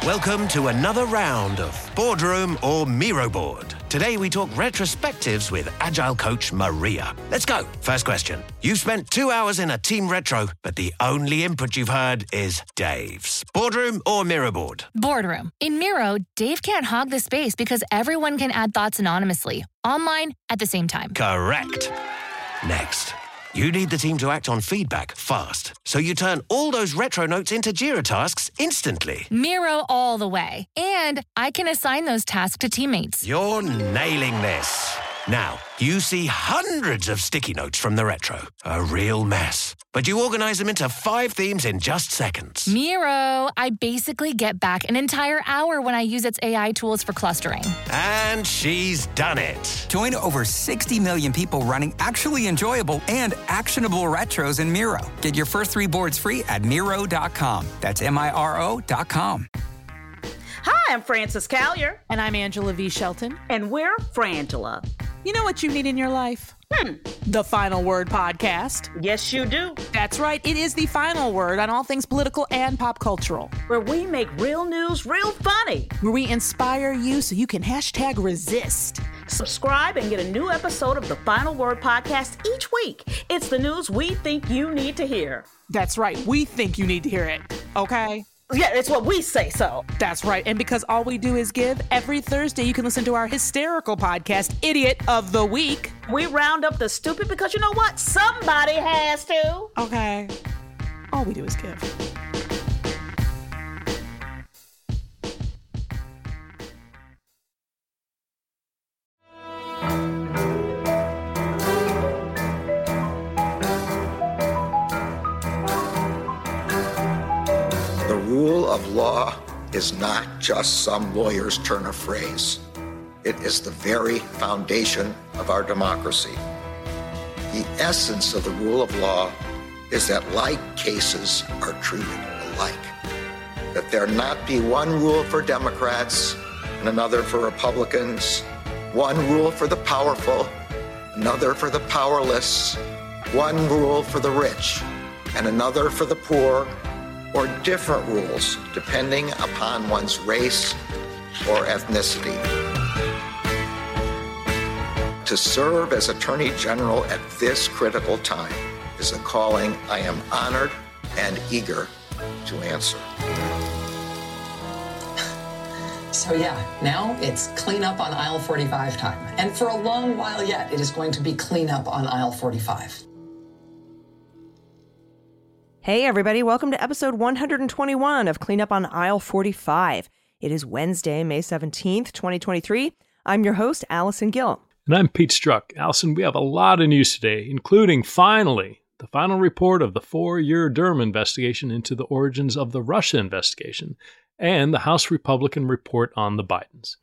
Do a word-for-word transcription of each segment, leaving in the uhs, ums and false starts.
Welcome to another round of Boardroom or Miro Board. Today we talk retrospectives with Agile coach Maria. Let's go. First question. You've spent two hours in a team retro, but the only input you've heard is Dave's. Boardroom or Miro Board? Boardroom. In Miro, Dave can't hog the space because everyone can add thoughts anonymously, online, at the same time. Correct. Next. You need the team to act on feedback fast, so you turn all those retro notes into Jira tasks instantly. Miro all the way. And I can assign those tasks to teammates. You're nailing this. Now, you see hundreds of sticky notes from the retro. A real mess. But you organize them into five themes in just seconds. Miro, I basically get back an entire hour when I use its A I tools for clustering. And she's done it. Join over sixty million people running actually enjoyable and actionable retros in Miro. Get your first three boards free at Miro dot com. That's M I R O dot com. Hi, I'm Frances Callier. And I'm Angela V. Shelton. And we're Frangela. You know what you need in your life? Hmm. The Final Word Podcast. Yes, you do. That's right. It is the final word on all things political and pop cultural. Where we make real news real funny. Where we inspire you so you can hashtag resist. Subscribe and get a new episode of the Final Word Podcast each week. It's the news we think you need to hear. That's right. We think you need to hear it. Okay? Yeah, it's what we say so. That's right. And because all we do is give, every Thursday you can listen to our hysterical podcast, Idiot of the Week. We round up the stupid because you know what? Somebody has to. Okay. All we do is give. Rule of law is not just some lawyer's turn of phrase. It is the very foundation of our democracy. The essence of the rule of law is that like cases are treated alike. That there not be one rule for Democrats and another for Republicans, one rule for the powerful, another for the powerless, one rule for the rich and another for the poor, or different rules depending upon one's race or ethnicity. To serve as Attorney General at this critical time is a calling I am honored and eager to answer. So yeah, now it's clean up on aisle forty-five time. And for a long while yet, it is going to be clean up on aisle forty-five. Hey everybody, welcome to episode one hundred twenty-one of Clean Up on Aisle forty-five. It is Wednesday, May seventeenth, twenty twenty-three. I'm your host, Allison Gill. And I'm Pete Strzok. Allison, we have a lot of news today, including, finally, the final report of the four-year Durham investigation into the origins of the Russia investigation, and the House Republican report on the Bidens.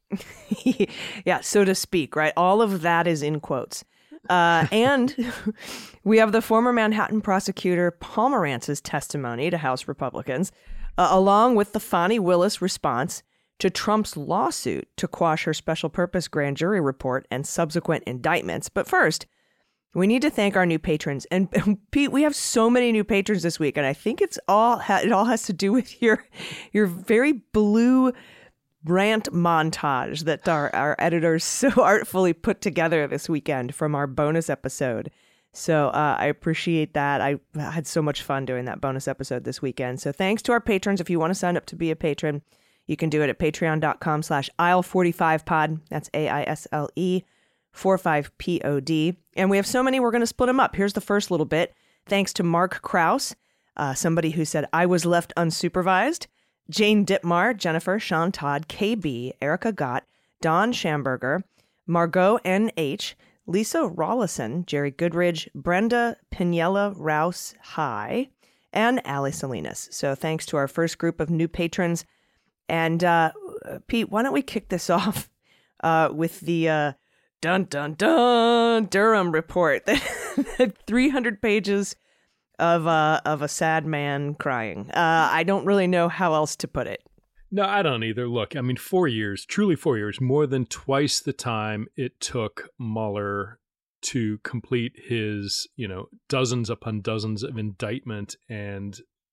Yeah, so to speak, right? All of that is in quotes. Uh, and we have the former Manhattan prosecutor Pomerantz's testimony to House Republicans, uh, along with the Fani Willis response to Trump's lawsuit to quash her special purpose grand jury report and subsequent indictments. But first, we need to thank our new patrons. And, and Pete, we have so many new patrons this week, and I think it's all ha- it all has to do with your your very blue rant montage that our, our editors so artfully put together this weekend from our bonus episode. So uh, I appreciate that. I had so much fun doing that bonus episode this weekend. So thanks to our patrons. If you want to sign up to be a patron, you can do it at patreon.com slash aisle 45 pod. That's A I S L E forty-five P O D. And we have so many, we're going to split them up. Here's the first little bit. Thanks to Mark Krause, uh, somebody who said, I was left unsupervised. Jane Ditmar, Jennifer, Sean Todd, K B, Erica Gott, Don Schamberger, Margot N H, Lisa Rollison, Jerry Goodridge, Brenda Piniella Rouse High, and Allie Salinas. So thanks to our first group of new patrons. And uh, Pete, why don't we kick this off uh, with the uh, dun dun dun Durham report. three hundred pages of uh, of a sad man crying. Uh, I don't really know how else to put it. No, I don't either. Look, I mean, four years, truly four years, more than twice the time it took Mueller to complete his, you know, dozens upon dozens of indictment and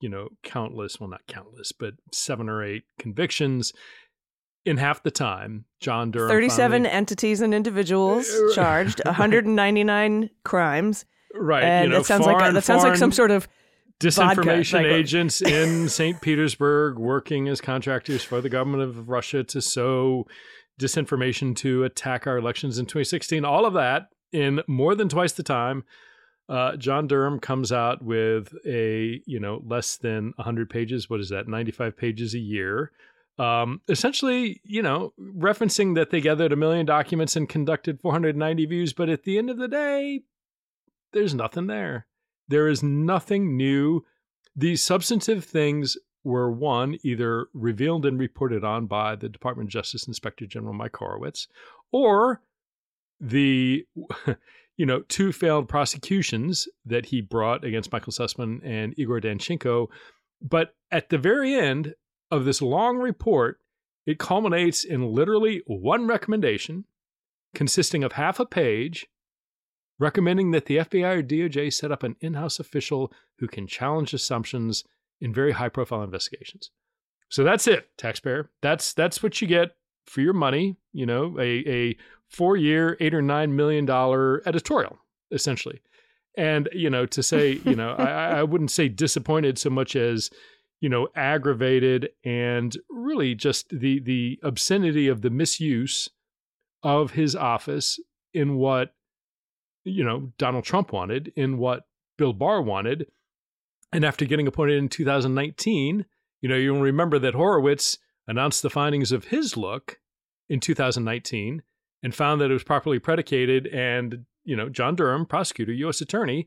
you know, countless, well, not countless, but seven or eight convictions in half the time. John Durham. thirty-seven finally, entities and individuals charged, one hundred ninety-nine crimes. Right. And you know, that sounds like a, that sounds like some sort of disinformation vodka, like, agents in Saint Petersburg working as contractors for the government of Russia to sow disinformation to attack our elections in twenty sixteen. All of that in more than twice the time. Uh, John Durham comes out with a, you know, less than one hundred pages. What is that? ninety-five pages a year. Um, essentially, you know, referencing that they gathered a million documents and conducted four hundred ninety views. But at the end of the day, there's nothing there. There is nothing new. These substantive things were, one, either revealed and reported on by the Department of Justice Inspector General Mike Horowitz, or the, you know, two failed prosecutions that he brought against Michael Sussman and Igor Danchenko. But at the very end of this long report, it culminates in literally one recommendation consisting of half a page, recommending that the F B I or D O J set up an in-house official who can challenge assumptions in very high-profile investigations. So that's it, taxpayer. That's that's what you get for your money. You know, a a four-year, eight or nine million dollar editorial, essentially. And you know, to say, you know, I, I wouldn't say disappointed so much as, you know, aggravated, and really just the the obscenity of the misuse of his office in what, you know, Donald Trump wanted, in what Bill Barr wanted. And after getting appointed in two thousand nineteen, you know, you'll remember that Horowitz announced the findings of his look in two thousand nineteen and found that it was properly predicated. And, you know, John Durham, prosecutor, U S attorney,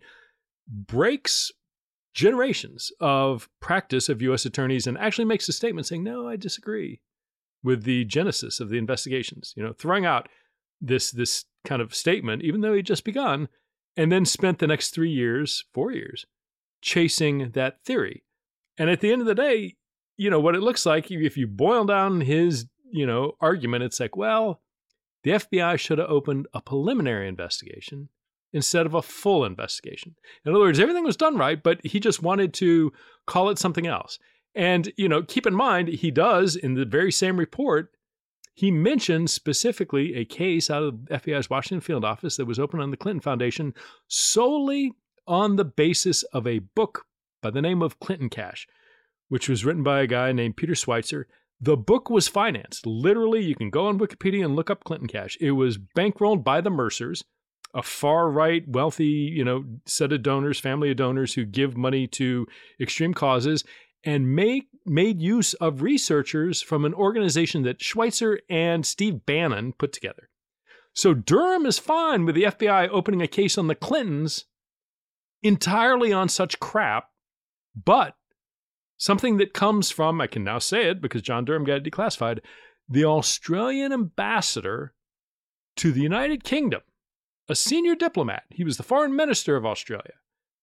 breaks generations of practice of U S attorneys and actually makes a statement saying, no, I disagree with the genesis of the investigations, you know, throwing out this, this kind of statement, even though he'd just begun, and then spent the next three years, four years, chasing that theory. And at the end of the day, you know, what it looks like, if you boil down his, you know, argument, it's like, well, the F B I should have opened a preliminary investigation instead of a full investigation. In other words, everything was done right, but he just wanted to call it something else. And, you know, keep in mind, he does, in the very same report, he mentions specifically a case out of the F B I's Washington field office that was opened on the Clinton Foundation solely on the basis of a book by the name of Clinton Cash, which was written by a guy named Peter Schweitzer. The book was financed. Literally, you can go on Wikipedia and look up Clinton Cash. It was bankrolled by the Mercers, a far-right, wealthy, you know, set of donors, family of donors who give money to extreme causes, and make, made use of researchers from an organization that Schweitzer and Steve Bannon put together. So Durham is fine with the F B I opening a case on the Clintons entirely on such crap, but something that comes from, I can now say it because John Durham got it declassified, the Australian ambassador to the United Kingdom, a senior diplomat, he was the foreign minister of Australia,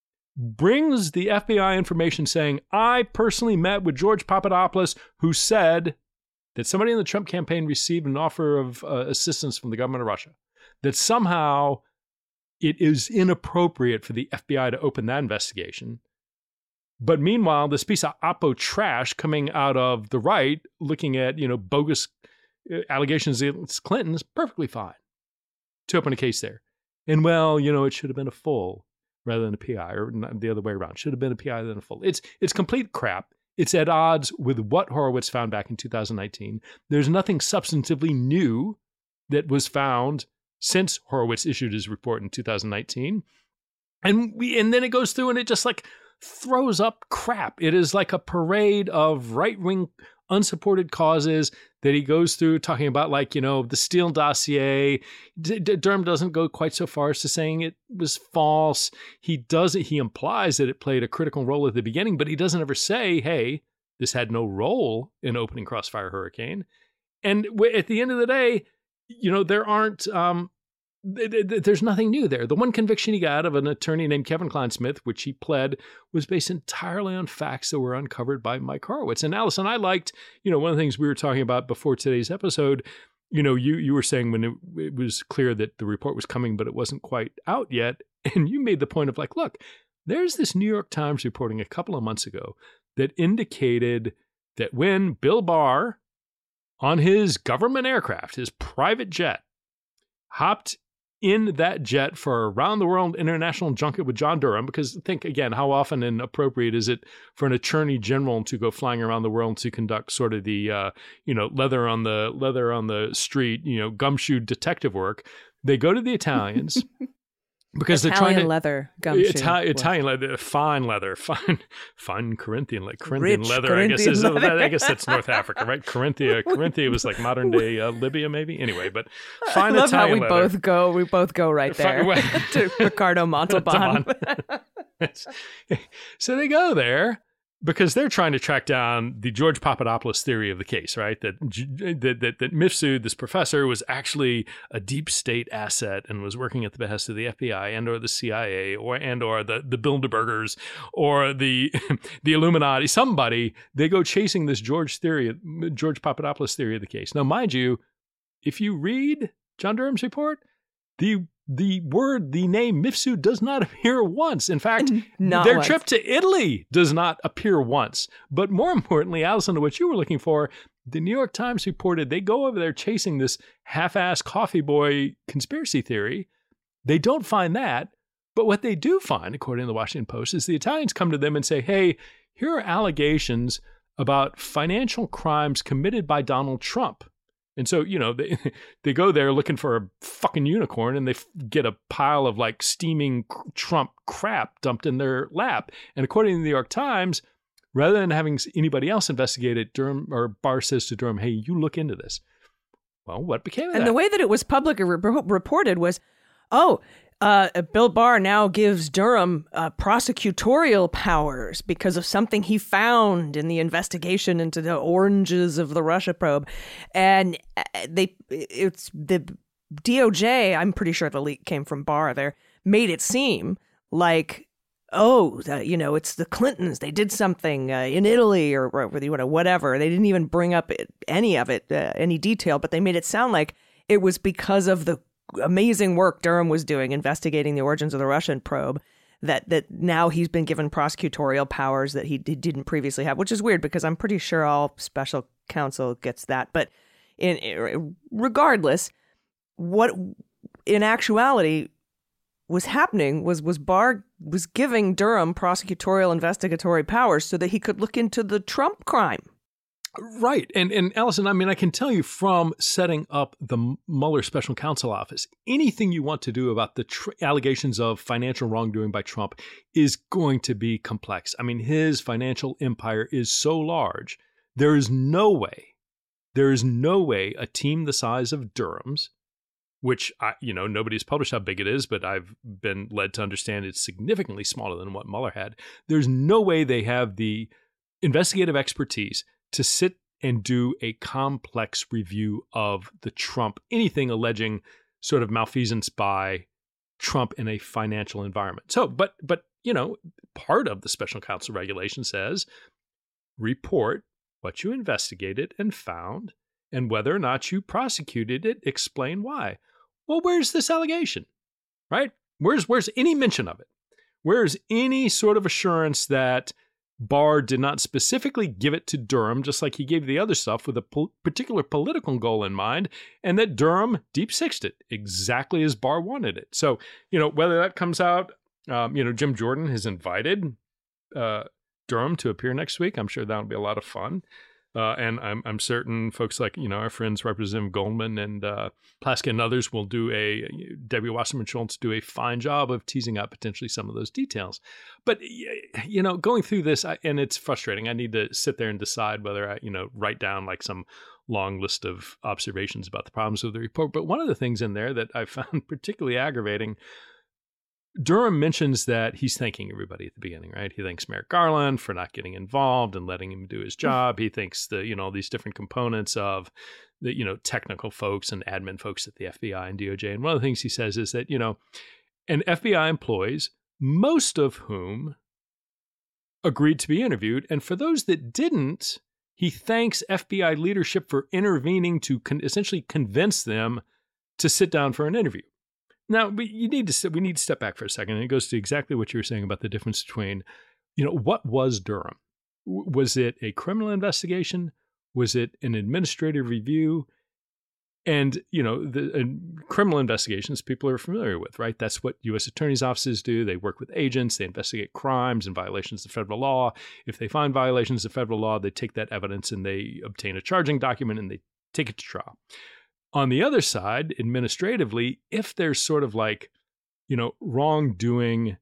brings the F B I information saying, I personally met with George Papadopoulos, who said that somebody in the Trump campaign received an offer of uh, assistance from the government of Russia, that somehow it is inappropriate for the F B I to open that investigation. But meanwhile, this piece of Oppo trash coming out of the right, looking at, you know, bogus allegations against Clinton's, perfectly fine to open a case there. And well, you know, it should have been a full rather than a P I, or not the other way around. Should have been a P I than a full. It's it's complete crap. It's at odds with what Horowitz found back in two thousand nineteen. There's nothing substantively new that was found since Horowitz issued his report in two thousand nineteen. And we and then it goes through and it just like throws up crap. It is like a parade of right-wing unsupported causes that he goes through, talking about, like, you know, the Steele dossier. D- D- Durham doesn't go quite so far as to saying it was false. He doesn't, he implies that it played a critical role at the beginning, but he doesn't ever say, hey, this had no role in opening Crossfire Hurricane. And w- at the end of the day, you know, there aren't, um, th- th- there's nothing new there. The one conviction he got of an attorney named Kevin Kleinsmith, which he pled, was based entirely on facts that were uncovered by Mike Horowitz. And Allison, I liked, you know, one of the things we were talking about before today's episode, you know, you, you were saying when it, it was clear that the report was coming, but it wasn't quite out yet. And you made the point of like, look, there's this New York Times reporting a couple of months ago that indicated that when Bill Barr, on his government aircraft, his private jet, hopped in that jet for a round-the-world international junket with John Durham, because think, again, how often and appropriate is it for an attorney general to go flying around the world to conduct sort of the, uh, you know, leather on the leather on the street, you know, gumshoe detective work. They go to the Italians because Italian they're trying to leather gumshoe. Itali- Italian leather, fine leather, fine, fine Corinthian, like Corinthian Rich leather. Corinthian I guess is, leather. I guess that's North Africa, right? Corinthia, Corinthia was like modern day uh, Libya, maybe. Anyway, but fine I love Italian how we leather. both go. We both go right there Fine- to Ricardo Montalban. So they go there because they're trying to track down the George Papadopoulos theory of the case, right? That that that, that Mifsud, this professor, was actually a deep state asset and was working at the behest of the F B I and or the C I A or and or the the Bilderbergers or the the Illuminati. Somebody, they go chasing this George theory, George Papadopoulos theory of the case. Now, mind you, if you read John Durham's report, the The word, the name Mifsud does not appear once. In fact, Not their once. trip to Italy does not appear once. But more importantly, Allison, to what you were looking for, the New York Times reported they go over there chasing this half-ass coffee boy conspiracy theory. They don't find that. But what they do find, according to the Washington Post, is the Italians come to them and say, hey, here are allegations about financial crimes committed by Donald Trump. And so, you know, they they go there looking for a fucking unicorn and they f- get a pile of like steaming Trump crap dumped in their lap. And according to the New York Times, rather than having anybody else investigate it, Durham or Barr says to Durham, hey, you look into this. Well, what became of And that? the way that it was publicly re- reported was, oh, uh, Bill Barr now gives Durham uh, prosecutorial powers because of something he found in the investigation into the oranges of the Russia probe. And uh, they, it's the D O J, I'm pretty sure the leak came from Barr there, made it seem like, oh, the, you know, it's the Clintons. They did something uh, in Italy or, or whatever. They didn't even bring up it, any of it, uh, any detail, but they made it sound like it was because of the amazing work Durham was doing investigating the origins of the Russian probe that that now he's been given prosecutorial powers that he, he didn't previously have, which is weird because I'm pretty sure all special counsel gets that. But in, in regardless, what in actuality was happening was was Barr was giving Durham prosecutorial investigatory powers so that he could look into the Trump crime. Right. And, and Allison, I mean, I can tell you from setting up the Mueller Special Counsel Office, anything you want to do about the tr- allegations of financial wrongdoing by Trump is going to be complex. I mean, his financial empire is so large. There is no way, there is no way a team the size of Durham's, which, I, you know, nobody's published how big it is, but I've been led to understand it's significantly smaller than what Mueller had. There's no way they have the investigative expertise to sit and do a complex review of the Trump, anything alleging sort of malfeasance by Trump in a financial environment. So, but, but you know, part of the special counsel regulation says, report what you investigated and found, and whether or not you prosecuted it, explain why. Well, where's this allegation, right? Where's where's any mention of it? Where's any sort of assurance that Barr did not specifically give it to Durham, just like he gave the other stuff with a po- particular political goal in mind, and that Durham deep-sixed it exactly as Barr wanted it. So, you know, whether that comes out, um, you know, Jim Jordan has invited uh, Durham to appear next week. I'm sure that'll be a lot of fun. Uh, and I'm I'm certain folks like, you know, our friends Representative Goldman and uh, Plaskett and others will do a, Debbie Wasserman Schultz do a fine job of teasing out potentially some of those details. But, you know, going through this, I, and it's frustrating. I need to sit there and decide whether I, you know, write down like some long list of observations about the problems of the report. But one of the things in there that I found particularly aggravating, Durham mentions that he's thanking everybody at the beginning, right? He thanks Merrick Garland for not getting involved and letting him do his job. He thanks the, you know, these different components of the, you know, technical folks and admin folks at the F B I and D O J. And one of the things he says is that, you know, and F B I employees, most of whom agreed to be interviewed. And for those that didn't, he thanks F B I leadership for intervening to con- essentially convince them to sit down for an interview. Now, we, you need to we need to step back for a second, and it goes to exactly what you were saying about the difference between, you know, what was Durham? Was it a criminal investigation? Was it an administrative review? And, you know, the uh, criminal investigations people are familiar with, right? That's what U S attorneys' offices do. They work with agents. They investigate crimes and violations of federal law. If they find violations of federal law, they take that evidence and they obtain a charging document and they take it to trial. On the other side, administratively, if there's sort of like, you know, wrongdoing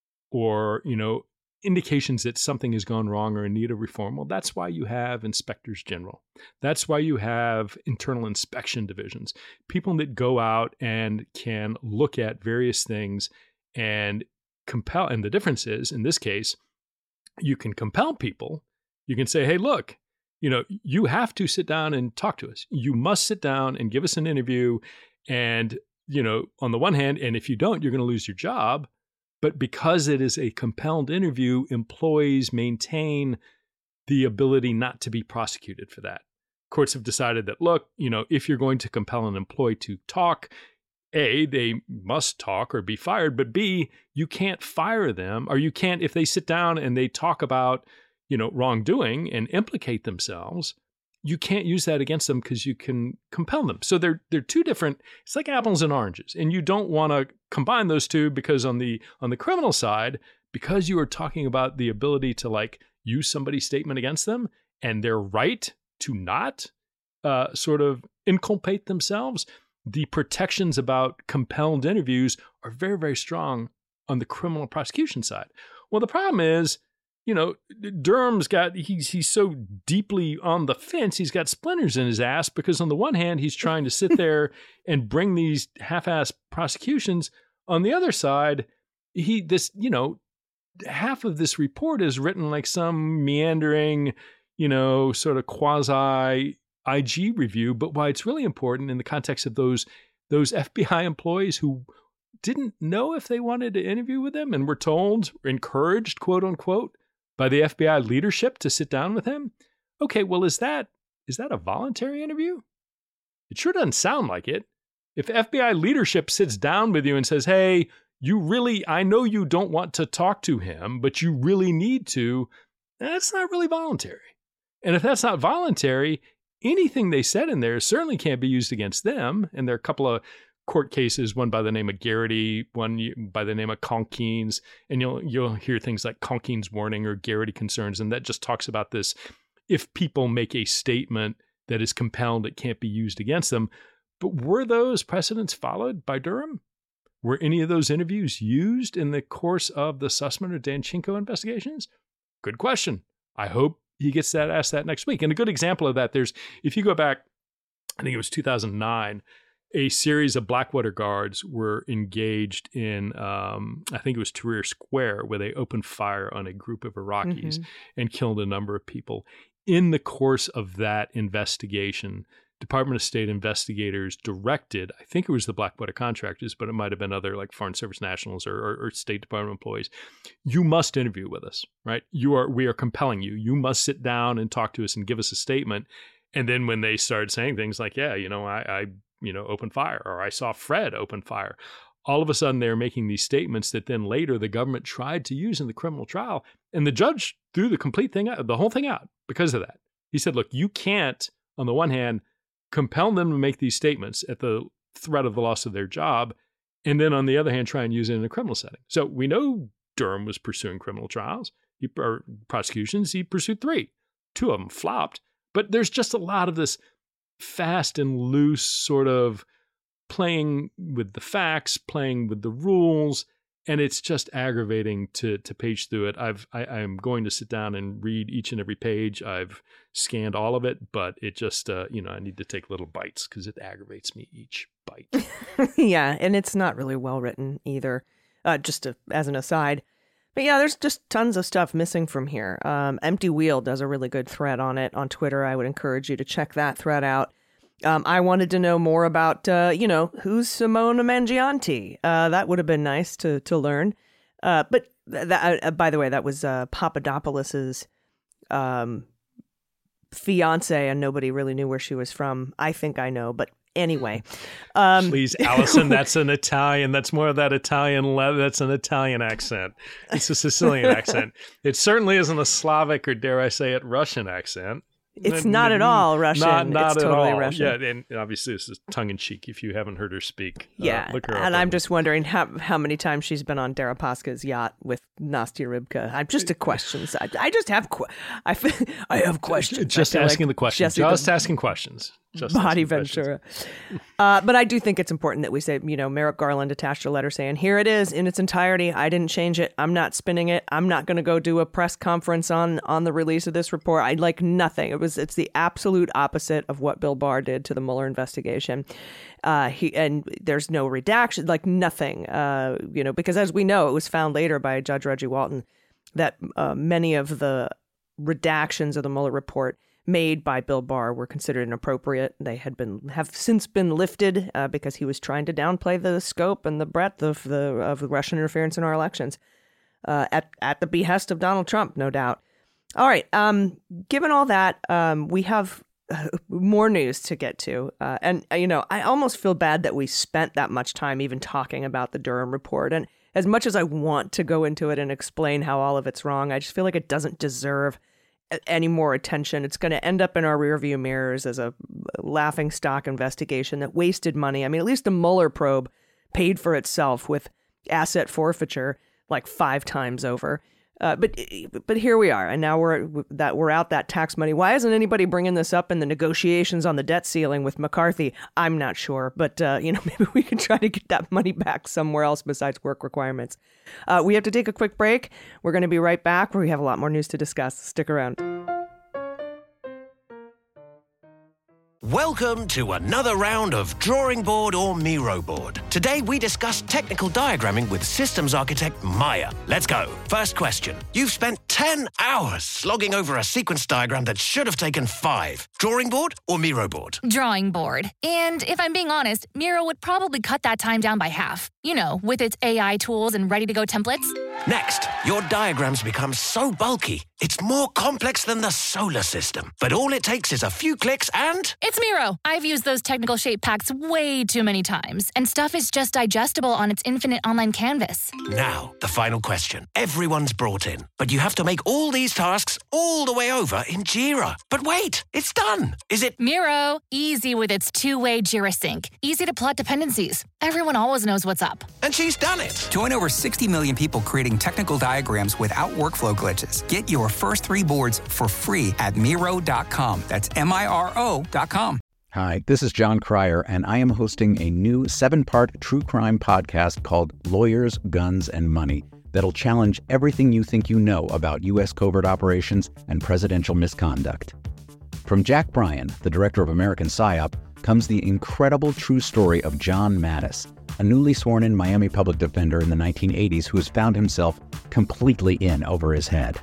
or, you know, indications that something has gone wrong or in need of reform, well, that's why you have inspectors general. That's why you have internal inspection divisions, people that go out and can look at various things and compel. And the difference is, in this case, you can compel people. You can say, hey, look, you know, you have to sit down and talk to us. You must sit down and give us an interview. And, you know, on the one hand, and if you don't, you're going to lose your job. But because it is a compelled interview, employees maintain the ability not to be prosecuted for that. Courts have decided that, look, you know, if you're going to compel an employee to talk, A, they must talk or be fired, but B, you can't fire them, or you can't, if they sit down and they talk about, you know, wrongdoing and implicate themselves, you can't use that against them because you can compel them. So they're they're two different, it's like apples and oranges. And you don't want to combine those two because on the on the criminal side, because you are talking about the ability to like use somebody's statement against them and their right to not uh, sort of inculpate themselves, the protections about compelled interviews are very, very strong on the criminal prosecution side. Well, the problem is, you know, Durham's got, he's he's so deeply on the fence, he's got splinters in his ass because on the one hand, he's trying to sit there and bring these half-assed prosecutions. On the other side, he, this, you know, half of this report is written like some meandering, you know, sort of quasi I G review. But why it's really important in the context of those, those F B I employees who didn't know if they wanted to interview with him and were told, encouraged, quote unquote, by the F B I leadership to sit down with him. Okay, well, is that is that a voluntary interview? It sure doesn't sound like it. If F B I leadership sits down with you and says, hey, you really, I know you don't want to talk to him, but you really need to, that's not really voluntary. And if that's not voluntary, anything they said in there certainly can't be used against them. And there are a couple of court cases, one by the name of Garrity, one by the name of Conkines, and you'll you'll hear things like Conkines warning or Garrity concerns, and that just talks about this. If people make a statement that is compelled, it can't be used against them. But were those precedents followed by Durham? Were any of those interviews used in the course of the Sussman or Danchenko investigations? Good question. I hope he gets that asked that next week. And a good example of that, there's, if you go back, I think it was two thousand nine, a series of Blackwater guards were engaged in, um, I think it was Tahrir Square, where they opened fire on a group of Iraqis mm-hmm. and killed a number of people. In the course of that investigation, Department of State investigators directed, I think it was the Blackwater contractors, but it might have been other like Foreign Service nationals or, or, or State Department employees. You must interview with us, right? You are, we are compelling you. You must sit down and talk to us and give us a statement. And then when they started saying things like, yeah, you know, I, I you know, open fire, or I saw Fred open fire. All of a sudden, they're making these statements that then later the government tried to use in the criminal trial. And the judge threw the complete thing out, the whole thing out because of that. He said, look, you can't, on the one hand, compel them to make these statements at the threat of the loss of their job, and then on the other hand, try and use it in a criminal setting. So we know Durham was pursuing criminal trials, he, or prosecutions. He pursued three. Two of them flopped. But there's just a lot of this fast and loose sort of playing with the facts, playing with the rules, and it's just aggravating to to page through it. I've I, I'm going to sit down and read each and every page. I've scanned all of it, but it just uh, you know, I need to take little bites because it aggravates me each bite. Yeah, and it's not really well written either. Uh, just to, as an aside. But yeah, there's just tons of stuff missing from here. Um, Empty Wheel does a really good thread on it on Twitter. I would encourage you to check that thread out. Um, I wanted to know more about, uh, you know, who's Simona Mangianti. Uh, that would have been nice to to learn. Uh, but th- that, uh, by the way, that was uh, Papadopoulos's um, fiance, and nobody really knew where she was from. I think I know, but Anyway. Um, Please, Allison, that's an Italian. That's more of that Italian. Le- that's an Italian accent. It's a Sicilian accent. It certainly isn't a Slavic or, dare I say it, Russian accent. It's not at all Russian. Not, not it's at totally all. Russian. Yeah, and obviously this is tongue-in-cheek if you haven't heard her speak. Yeah, uh, look her up and on- I'm just wondering how how many times she's been on Deripaska's yacht with Nastya Rybka. I'm just a questions. I, I just have que- I, f- I have questions. Just I feel asking like the questions. Jesse Just the asking questions. Just Body asking Ventura. questions. Uh, but I do think it's important that we say, you know, Merrick Garland attached a letter saying, here it is in its entirety. I didn't change it. I'm not spinning it. I'm not going to go do a press conference on on the release of this report. I'd like nothing. It was it's the absolute opposite of what Bill Barr did to the Mueller investigation. Uh, he and there's no redaction, like nothing, uh, you know, because as we know, it was found later by Judge Reggie Walton that uh, many of the redactions of the Mueller report made by Bill Barr were considered inappropriate. They had been have since been lifted uh, because he was trying to downplay the scope and the breadth of the of the Russian interference in our elections uh, at at the behest of Donald Trump, no doubt. All right. Um, given all that, um, we have uh, more news to get to, uh, and uh, you know, I almost feel bad that we spent that much time even talking about the Durham report. And as much as I want to go into it and explain how all of it's wrong, I just feel like it doesn't deserve any more attention. It's going to end up in our rearview mirrors as a laughing stock investigation that wasted money. I mean, at least the Mueller probe paid for itself with asset forfeiture like five times over. Uh, but but here we are, and now we're that we're out that tax money. Why isn't anybody bringing this up in the negotiations on the debt ceiling with McCarthy? I'm not sure, but uh, you know, maybe we can try to get that money back somewhere else besides work requirements. Uh, we have to take a quick break. We're going to be right back, where we have a lot more news to discuss. Stick around. Welcome to another round of Drawing Board or Miro Board. Today we discuss technical diagramming with systems architect Maya. Let's go. First question. You've spent ten hours slogging over a sequence diagram that should have taken five. Drawing board or Miro board? Drawing board. And if I'm being honest, Miro would probably cut that time down by half. You know, with its A I tools and ready-to-go templates. Next, your diagrams become so bulky, it's more complex than the solar system. But all it takes is a few clicks and... It's Miro. I've used those technical shape packs way too many times, and stuff is just digestible on its infinite online canvas. Now, the final question. Everyone's brought in, but you have to make all these tasks all the way over in Jira. But wait, it's done. Is it... Miro, easy with its two-way Jira sync. Easy to plot dependencies. Everyone always knows what's up. And she's done it. Join over sixty million people creating technical diagrams without workflow glitches. Get your first three boards for free at Miro dot com. That's M I R O dot com. Hi, this is John Cryer, and I am hosting a new seven-part true crime podcast called Lawyers, Guns, and Money that'll challenge everything you think you know about U S covert operations and presidential misconduct. From Jack Bryan, the director of American PSYOP, comes the incredible true story of John Mattis, a newly sworn-in Miami public defender in the nineteen eighties who has found himself completely in over his head.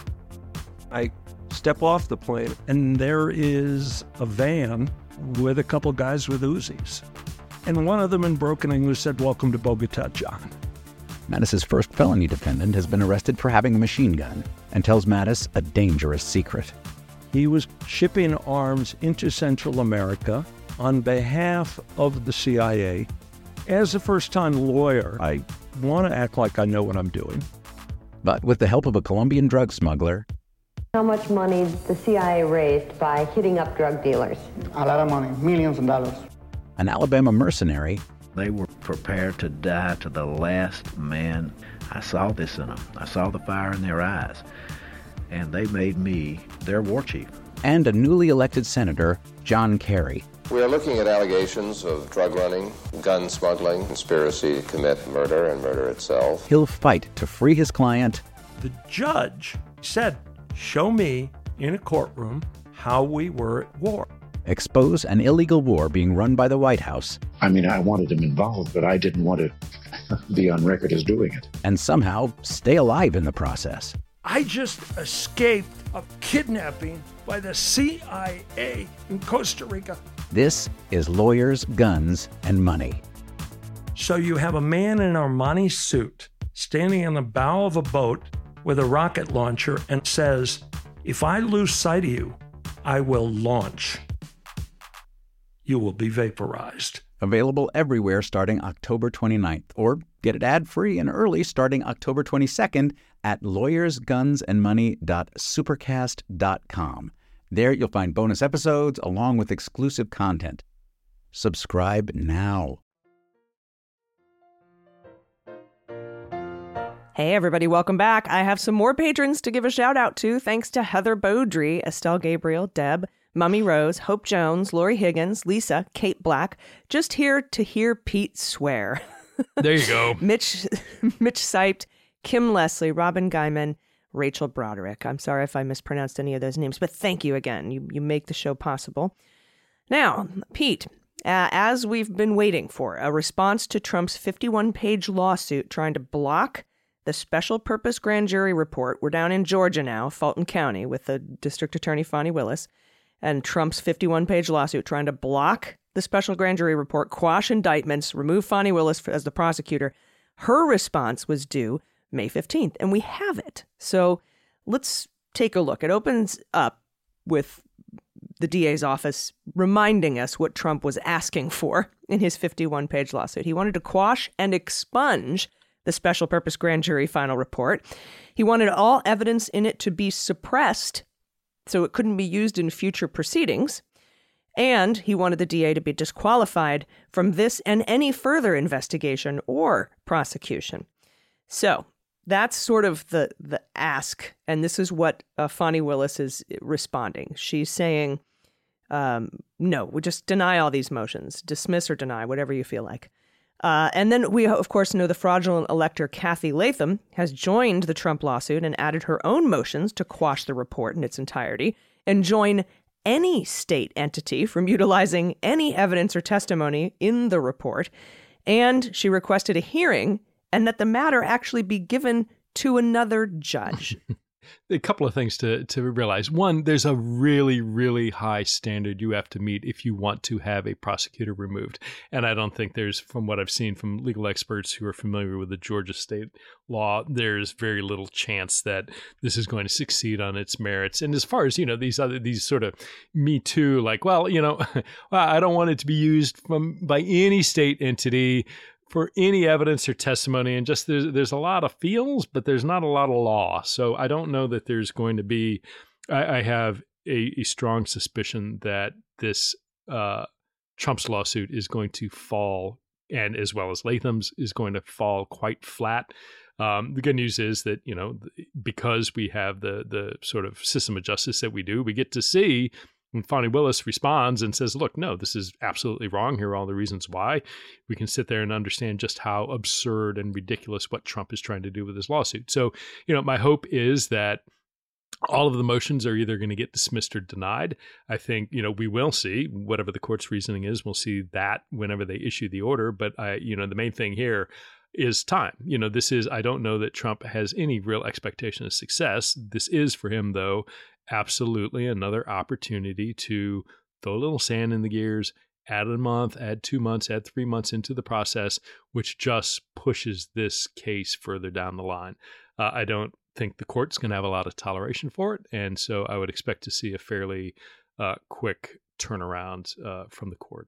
I step off the plane, and there is a van with a couple guys with Uzis. And one of them in broken English said, "Welcome to Bogota, John." Mattis's first felony defendant has been arrested for having a machine gun and tells Mattis a dangerous secret. He was shipping arms into Central America on behalf of the C I A. As a first-time lawyer, I want to act like I know what I'm doing. But with the help of a Colombian drug smuggler... How much money the C I A raised by hitting up drug dealers? A lot of money, millions of dollars. An Alabama mercenary... They were prepared to die to the last man. I saw this in them. I saw the fire in their eyes. And they made me their war chief. And a newly elected senator, John Kerry. We are looking at allegations of drug running, gun smuggling, conspiracy to commit murder and murder itself. He'll fight to free his client. The judge said, "Show me in a courtroom how we were at war." Expose an illegal war being run by the White House. I mean, I wanted him involved, but I didn't want to be on record as doing it. And somehow stay alive in the process. I just escaped a kidnapping by the C I A in Costa Rica. This is Lawyers, Guns, and Money. So you have a man in an Armani suit standing in the bow of a boat with a rocket launcher and says, "If I lose sight of you, I will launch." you will be vaporized. Available everywhere starting October twenty-ninth, or get it ad-free and early starting October twenty-second at lawyers guns and money dot supercast dot com. There you'll find bonus episodes along with exclusive content. Subscribe now. Hey, everybody, welcome back. I have some more patrons to give a shout out to. Thanks to Heather Beaudry, Estelle Gabriel, Deb, Mummy Rose, Hope Jones, Lori Higgins, Lisa, Kate Black. Just here to hear Pete swear. There you go. Mitch, Mitch Siped, Kim Leslie, Robin Guyman, Rachel Broderick. I'm sorry if I mispronounced any of those names, but thank you again. You, you make the show possible. Now, Pete, uh, as we've been waiting for, a response to Trump's fifty-one page lawsuit trying to block the special purpose grand jury report. We're down in Georgia now, Fulton County, with the district attorney, Fani Willis, and Trump's fifty-one page lawsuit trying to block the special grand jury report, quash indictments, remove Fani Willis as the prosecutor. Her response was due May fifteenth, and we have it. So let's take a look. It opens up with the D A's office reminding us what Trump was asking for in his fifty-one page lawsuit. He wanted to quash and expunge the special purpose grand jury final report. He wanted all evidence in it to be suppressed so it couldn't be used in future proceedings. And he wanted the D A to be disqualified from this and any further investigation or prosecution. So that's sort of the, the ask. And this is what uh, Fani Willis is responding. She's saying, um, no, we just deny all these motions, dismiss or deny, whatever you feel like. Uh, and then we, of course, know the fraudulent elector Cathy Latham has joined the Trump lawsuit and added her own motions to quash the report in its entirety and join any state entity from utilizing any evidence or testimony in the report. And she requested a hearing and that the matter actually be given to another judge. A couple of things to, to realize. One, there's a really, really high standard you have to meet if you want to have a prosecutor removed. And I don't think there's, from what I've seen from legal experts who are familiar with the Georgia state law, there's very little chance that this is going to succeed on its merits. And as far as, you know, these other, these sort of Me Too, like, well, you know, well, I don't want it to be used from by any state entity for any evidence or testimony, and just there's, there's a lot of feels, but there's not a lot of law. So I don't know that there's going to be, I, I have a, a strong suspicion that this uh, Trump's lawsuit is going to fall, and as well as Latham's, is going to fall quite flat. Um, the good news is that, you know, because we have the the sort of system of justice that we do, we get to see when Fani Willis responds and says, look, no, this is absolutely wrong. Here are all the reasons why. We can sit there and understand just how absurd and ridiculous what Trump is trying to do with his lawsuit. So, you know, my hope is that all of the motions are either going to get dismissed or denied. I think, you know, we will see whatever the court's reasoning is. We'll see that whenever they issue the order. But, I, you know, the main thing here is time. You know, this is, I don't know that Trump has any real expectation of success. This is for him, though, absolutely another opportunity to throw a little sand in the gears, add a month, add two months, add three months into the process, which just pushes this case further down the line. Uh, I don't think the court's going to have a lot of toleration for it. And so I would expect to see a fairly uh, quick turnaround uh, from the court.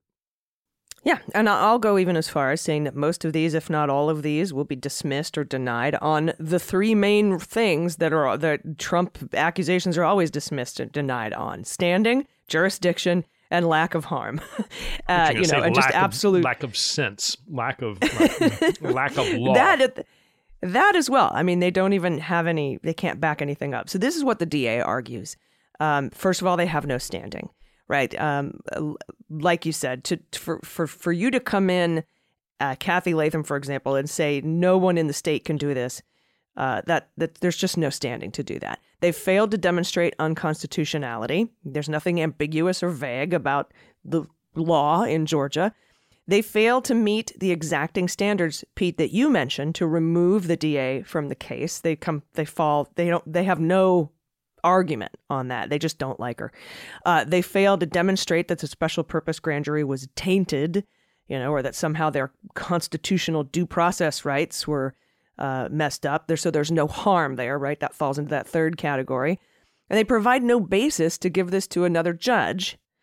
Yeah, and I'll go even as far as saying that most of these, if not all of these, will be dismissed or denied on the three main things that are that Trump accusations are always dismissed and denied on: standing, jurisdiction, and lack of harm. uh, you know, and just absolute lack of sense, lack of lack, lack of law. That that as well. I mean, they don't even have any. They can't back anything up. So this is what the D A argues. Um, first of all, they have no standing. Right. Um, like you said, to for, for, for you to come in, uh, Cathy Latham, for example, and say no one in the state can do this, uh, that, that there's just no standing to do that. They've failed to demonstrate unconstitutionality. There's nothing ambiguous or vague about the law in Georgia. They failed to meet the exacting standards, Pete, that you mentioned to remove the D A from the case. They come, they fall, they don't, they have no argument on that. They just don't like her. Uh, they failed to demonstrate that the special purpose grand jury was tainted, you know, or that somehow their constitutional due process rights were uh, messed up. There, so there's no harm there, right? That falls into that third category. And they provide no basis to give this to another judge.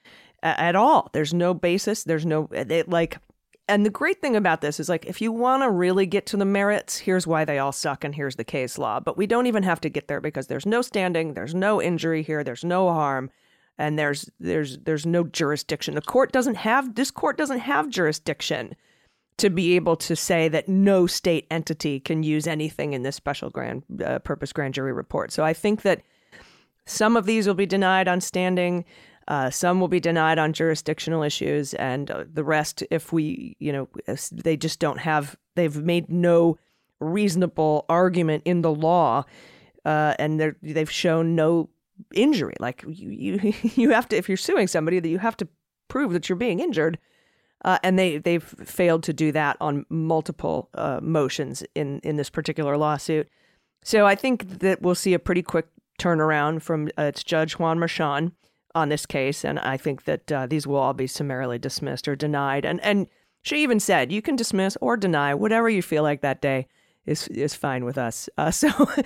a- at all. There's no basis. There's no, it, like, and the great thing about this is, like, if you want to really get to the merits, here's why they all suck and here's the case law. But we don't even have to get there because there's no standing, there's no injury here, there's no harm, and there's there's there's no jurisdiction. The court doesn't have, this court doesn't have jurisdiction to be able to say that no state entity can use anything in this special grand uh, purpose grand jury report. So I think that some of these will be denied on standing. Uh, some will be denied on jurisdictional issues, and uh, the rest, if we, you know, they just don't have, they've made no reasonable argument in the law, uh, and they're, they've shown no injury. Like, you, you, you have to, if you're suing somebody, that you have to prove that you're being injured, uh, and they, they've failed to do that on multiple uh, motions in, in this particular lawsuit. So I think that we'll see a pretty quick turnaround from uh, its Judge Juan Merchan on this case, and I think that uh, these will all be summarily dismissed or denied. And and she even said, you can dismiss or deny whatever you feel like that day is is fine with us. Uh, so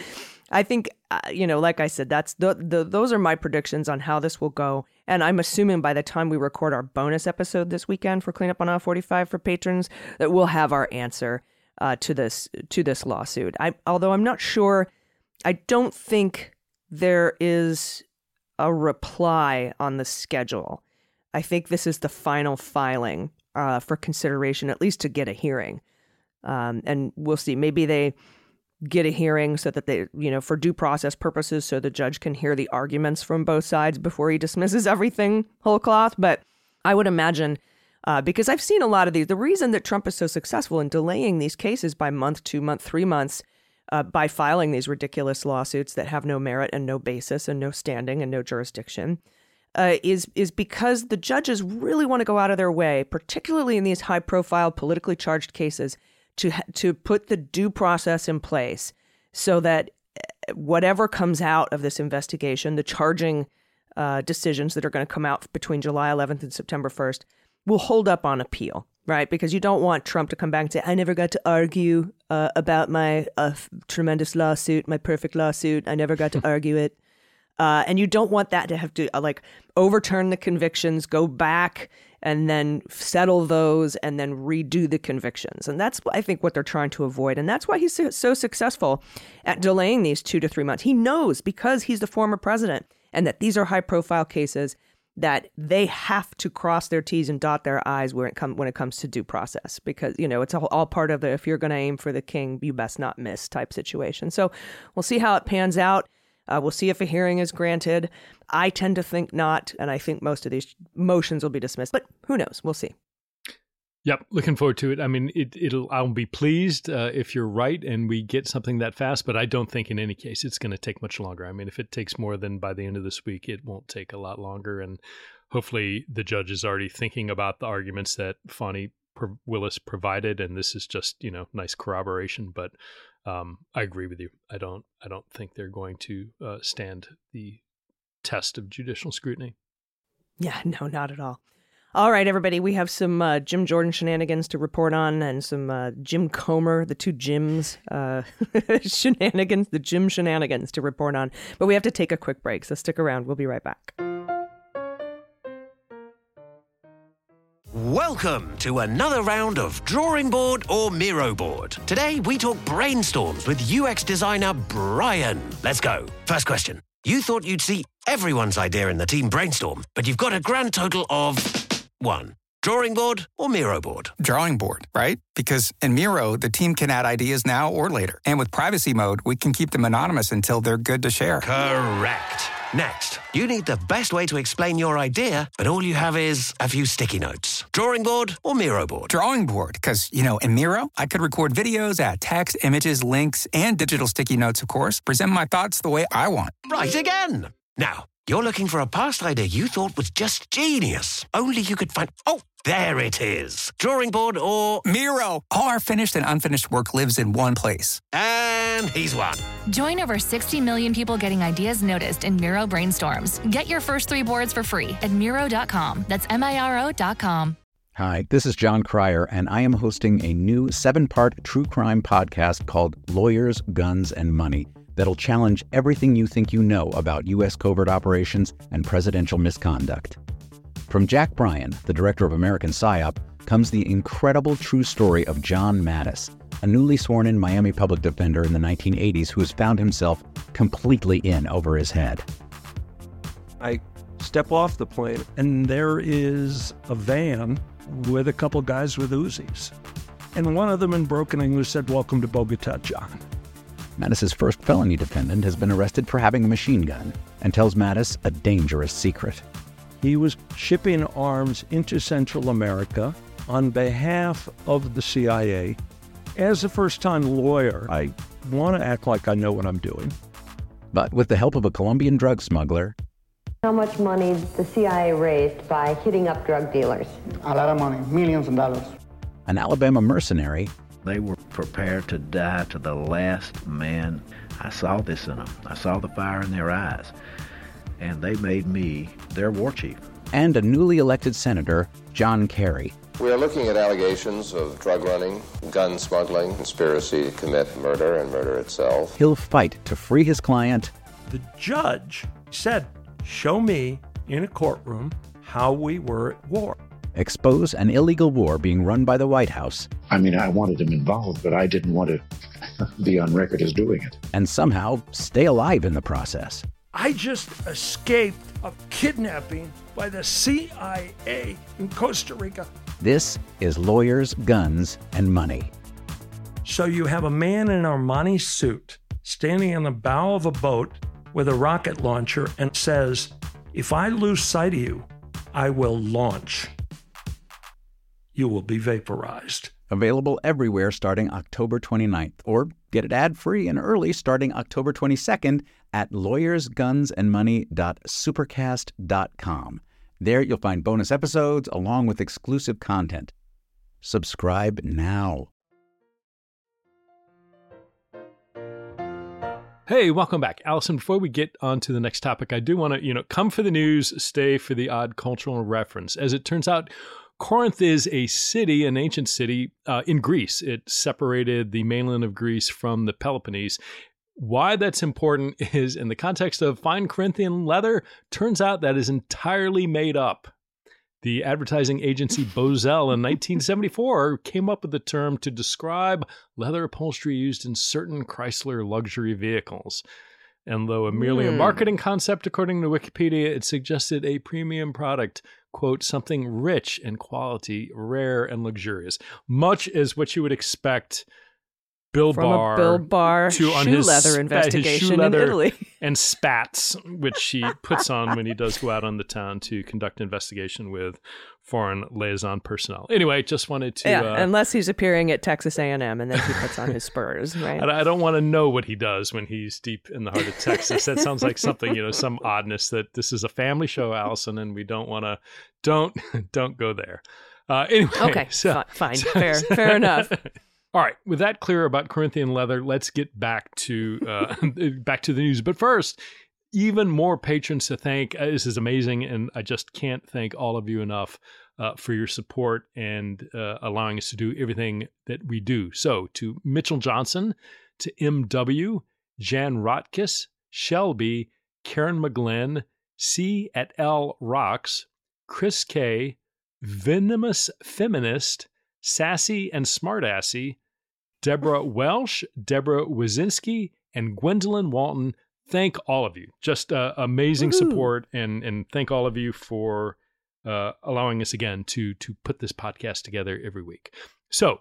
I think, uh, you know, like I said, that's the, the those are my predictions on how this will go. And I'm assuming by the time we record our bonus episode this weekend for Cleanup on Aisle forty-five for patrons, that we'll have our answer uh, to this to this lawsuit. I although I'm not sure, I don't think there is a reply on the schedule. I think this is the final filing uh, for consideration, at least to get a hearing. Um, and we'll see. Maybe they get a hearing so that they, you know, for due process purposes, so the judge can hear the arguments from both sides before he dismisses everything whole cloth. But I would imagine, uh, because I've seen a lot of these, the reason that Trump is so successful in delaying these cases by month, two month, three months, Uh, by filing these ridiculous lawsuits that have no merit and no basis and no standing and no jurisdiction, uh, is is because the judges really want to go out of their way, particularly in these high-profile, politically charged cases, to to put the due process in place so that whatever comes out of this investigation, the charging uh, decisions that are going to come out between July eleventh and September first, will hold up on appeal. Right, because you don't want Trump to come back and say, I never got to argue uh, about my uh, tremendous lawsuit, my perfect lawsuit. I never got to argue it. Uh, and you don't want that to have to uh, like overturn the convictions, go back and then settle those and then redo the convictions. And that's, I think, what they're trying to avoid. And that's why he's so, so successful at delaying these two to three months. He knows, because he's the former president, and that these are high profile cases, that they have to cross their T's and dot their I's when it, come, when it comes to due process, because, you know, it's all, all part of the, if you're going to aim for the king, you best not miss type situation. So we'll see how it pans out. Uh, we'll see if a hearing is granted. I tend to think not, and I think most of these motions will be dismissed, but who knows? We'll see. Yep, looking forward to it. I mean, it, it'll. I'll be pleased uh, if you're right and we get something that fast, but I don't think in any case it's going to take much longer. I mean, if it takes more than by the end of this week, it won't take a lot longer. And hopefully the judge is already thinking about the arguments that Fani Pro- Willis provided, and this is just, you know, nice corroboration. But um, I agree with you. I don't. I don't think they're going to uh, stand the test of judicial scrutiny. Yeah, no, not at all. All right, everybody, we have some uh, Jim Jordan shenanigans to report on, and some uh, Jim Comer, the two Jims uh, shenanigans, the Jim shenanigans to report on. But we have to take a quick break, so stick around. We'll be right back. Welcome to another round of Drawing Board or Miro Board. Today, we talk brainstorms with U X designer Brian. Let's go. First question. You thought you'd see everyone's idea in the team brainstorm, but you've got a grand total of... One, drawing board or Miro board? Drawing board, right? Because in Miro, the team can add ideas now or later. And with privacy mode, we can keep them anonymous until they're good to share. Correct. Next, you need the best way to explain your idea, but all you have is a few sticky notes. Drawing board or Miro board? Drawing board, because, you know, in Miro, I could record videos, add text, images, links, and digital sticky notes, of course, present my thoughts the way I want. Right again. Now, you're looking for a past idea you thought was just genius. Only you could find... Oh, there it is. Drawing board or... Miro. All our finished and unfinished work lives in one place. And he's won. Join over sixty million people getting ideas noticed in Miro Brainstorms. Get your first three boards for free at Miro dot com. That's M I R O dot com. Hi, this is John Cryer, and I am hosting a new seven-part true crime podcast called Lawyers, Guns, and Money that'll challenge everything you think you know about U S covert operations and presidential misconduct. From Jack Bryan, the director of American PSYOP, comes the incredible true story of John Mattis, a newly sworn-in Miami public defender in the nineteen eighties who has found himself completely in over his head. I step off the plane, and there is a van with a couple guys with Uzis. And one of them in broken English said, "Welcome to Bogota, John." Mattis's first felony defendant has been arrested for having a machine gun and tells Mattis a dangerous secret. He was shipping arms into Central America on behalf of the C I A. As a first-time lawyer, I want to act like I know what I'm doing. But with the help of a Colombian drug smuggler, How much money the C I A raised by hitting up drug dealers? A lot of money, millions of dollars. an Alabama mercenary, They were prepared to die to the last man. I saw this in them. I saw the fire in their eyes. And they made me their war chief. and a newly elected Senator, John Kerry. We are looking at allegations of drug running, gun smuggling, conspiracy to commit murder and murder itself. He'll fight to free his client. The judge said, "Show me in a courtroom how we were at war." Expose an illegal war being run by the White House. I mean, I wanted him involved, but I didn't want to be on record as doing it. And somehow stay alive in the process. I just escaped a kidnapping by the C I A in Costa Rica. This is Lawyers, Guns, and Money. So you have a man in an Armani suit standing on the bow of a boat with a rocket launcher and says, "If I lose sight of you, I will launch. You will be vaporized." Available everywhere starting October twenty-ninth, or get it ad-free and early starting October twenty-second at lawyers guns and money dot supercast dot com. There you'll find bonus episodes along with exclusive content. Subscribe now. Hey, welcome back. Allison, before we get on to the next topic, I do want to, you know, come for the news, stay for the odd cultural reference. As it turns out, Corinth is a city, an ancient city uh, in Greece. It separated the mainland of Greece from the Peloponnese. Why that's important is in the context of fine Corinthian leather, turns out that is entirely made up. The advertising agency Bozell in nineteen seventy-four came up with the term to describe leather upholstery used in certain Chrysler luxury vehicles. And though a merely a marketing concept, according to Wikipedia, it suggested a premium product, quote, something rich in quality, rare and luxurious, much as what you would expect Bill From Barr a Bill Barr to on shoe his, leather his investigation shoe in leather Italy. and spats, which he puts on when he does go out on the town to conduct investigation with foreign liaison personnel. Anyway, just wanted to... Yeah, uh, unless he's appearing at Texas A and M and then he puts on his spurs, right? I I don't want to know what he does when he's deep in the heart of Texas. That sounds like something, you know, some oddness that this is a family show, Allison, and we don't want to, don't, don't go there. Uh, anyway. Okay, so, fi- fine, fair, fair enough. All right, with that clear about Corinthian leather, let's get back to uh, back to the news. But first, even more patrons to thank. Uh, this is amazing, and I just can't thank all of you enough uh, for your support and uh, allowing us to do everything that we do. So, to Mitchell Johnson, to M W, Jan Rotkus, Shelby, Karen McGlynn, C at L Rocks, Chris K, Venomous Feminist, Sassy and Smartassy, Deborah Welsh, Deborah Wazinski, and Gwendolyn Walton. Thank all of you. Just uh, amazing Woo-hoo. support, and and thank all of you for uh, allowing us again to to put this podcast together every week. So,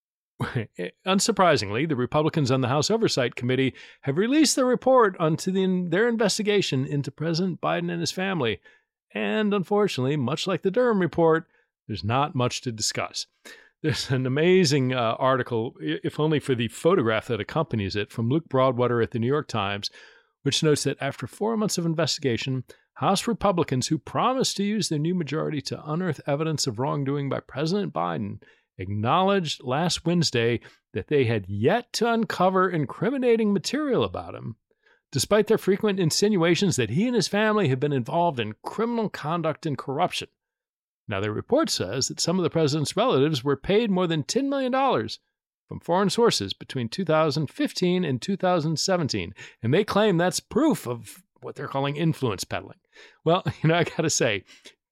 unsurprisingly, the Republicans on the House Oversight Committee have released their report onto the, their investigation into President Biden and his family. And unfortunately, much like the Durham report, there's not much to discuss. There's an amazing uh, article, if only for the photograph that accompanies it, from Luke Broadwater at the New York Times, which notes that after four months of investigation, House Republicans who promised to use their new majority to unearth evidence of wrongdoing by President Biden acknowledged last Wednesday that they had yet to uncover incriminating material about him, despite their frequent insinuations that he and his family have been involved in criminal conduct and corruption. Now, their report says that some of the president's relatives were paid more than ten million dollars from foreign sources between two thousand fifteen and two thousand seventeen, and they claim that's proof of what they're calling influence peddling. Well, you know, I got to say,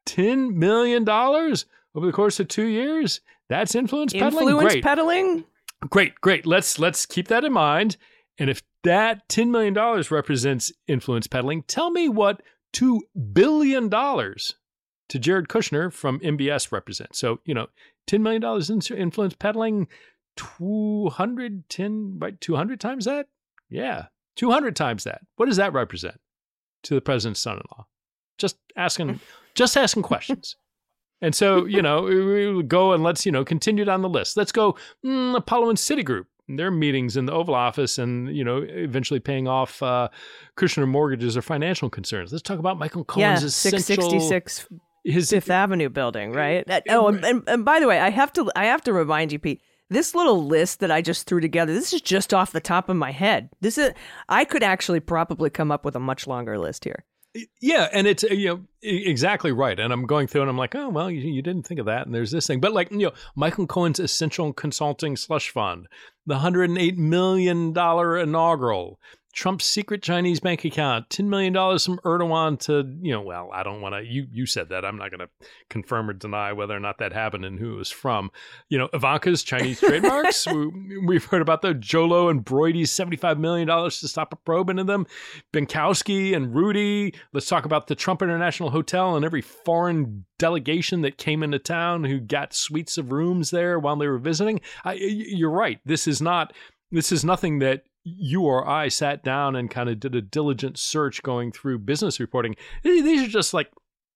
ten million dollars over the course of two years? That's influence peddling? Influence Great. peddling? Great, great. Let's let's keep that in mind. And if that ten million dollars represents influence peddling, tell me what two billion dollars to Jared Kushner from M B S represents. So, you know, ten million dollars in influence peddling, two hundred ten, right, two hundred times that? Yeah, two hundred times that. What does that represent to the president's son-in-law? Just asking, just asking questions. And so, you know, we would go and let's, you know, continue down the list. Let's go mm, Apollo and Citigroup. Their meetings in the Oval Office and, you know, eventually paying off uh, Kushner mortgages or financial concerns. Let's talk about Michael Cohen's yeah, essential... six sixty-six his, Fifth Avenue building, right? That, oh, and, and, and by the way, I have to I have to remind you, Pete, this little list that I just threw together, this is just off the top of my head. This is I could actually probably come up with a much longer list here. Yeah, and it's, you know, exactly right. And I'm going through and I'm like, oh, well, you, you didn't think of that. And there's this thing. But like, you know, Michael Cohen's Essential Consulting Slush Fund, the one hundred eight million dollars inaugural, Trump's secret Chinese bank account, ten million dollars from Erdogan to, you know, well, I don't want to, you you said that. I'm not going to confirm or deny whether or not that happened and who it was from. You know, Ivanka's Chinese trademarks. we, we've heard about the Jolo and Broidy's seventy-five million dollars to stop a probe into them. Benkowski and Rudy. Let's talk about the Trump International Hotel and every foreign delegation that came into town who got suites of rooms there while they were visiting. I, you're right. This is not, this is nothing that you or I sat down and kind of did a diligent search going through business reporting. These are just like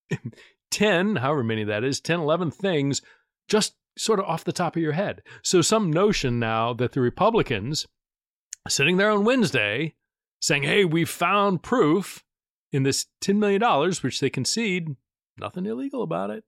ten, however many that is, ten, eleven things just sort of off the top of your head. So some notion now that the Republicans sitting there on Wednesday saying, hey, we found proof in this ten million dollars, which they concede, nothing illegal about it.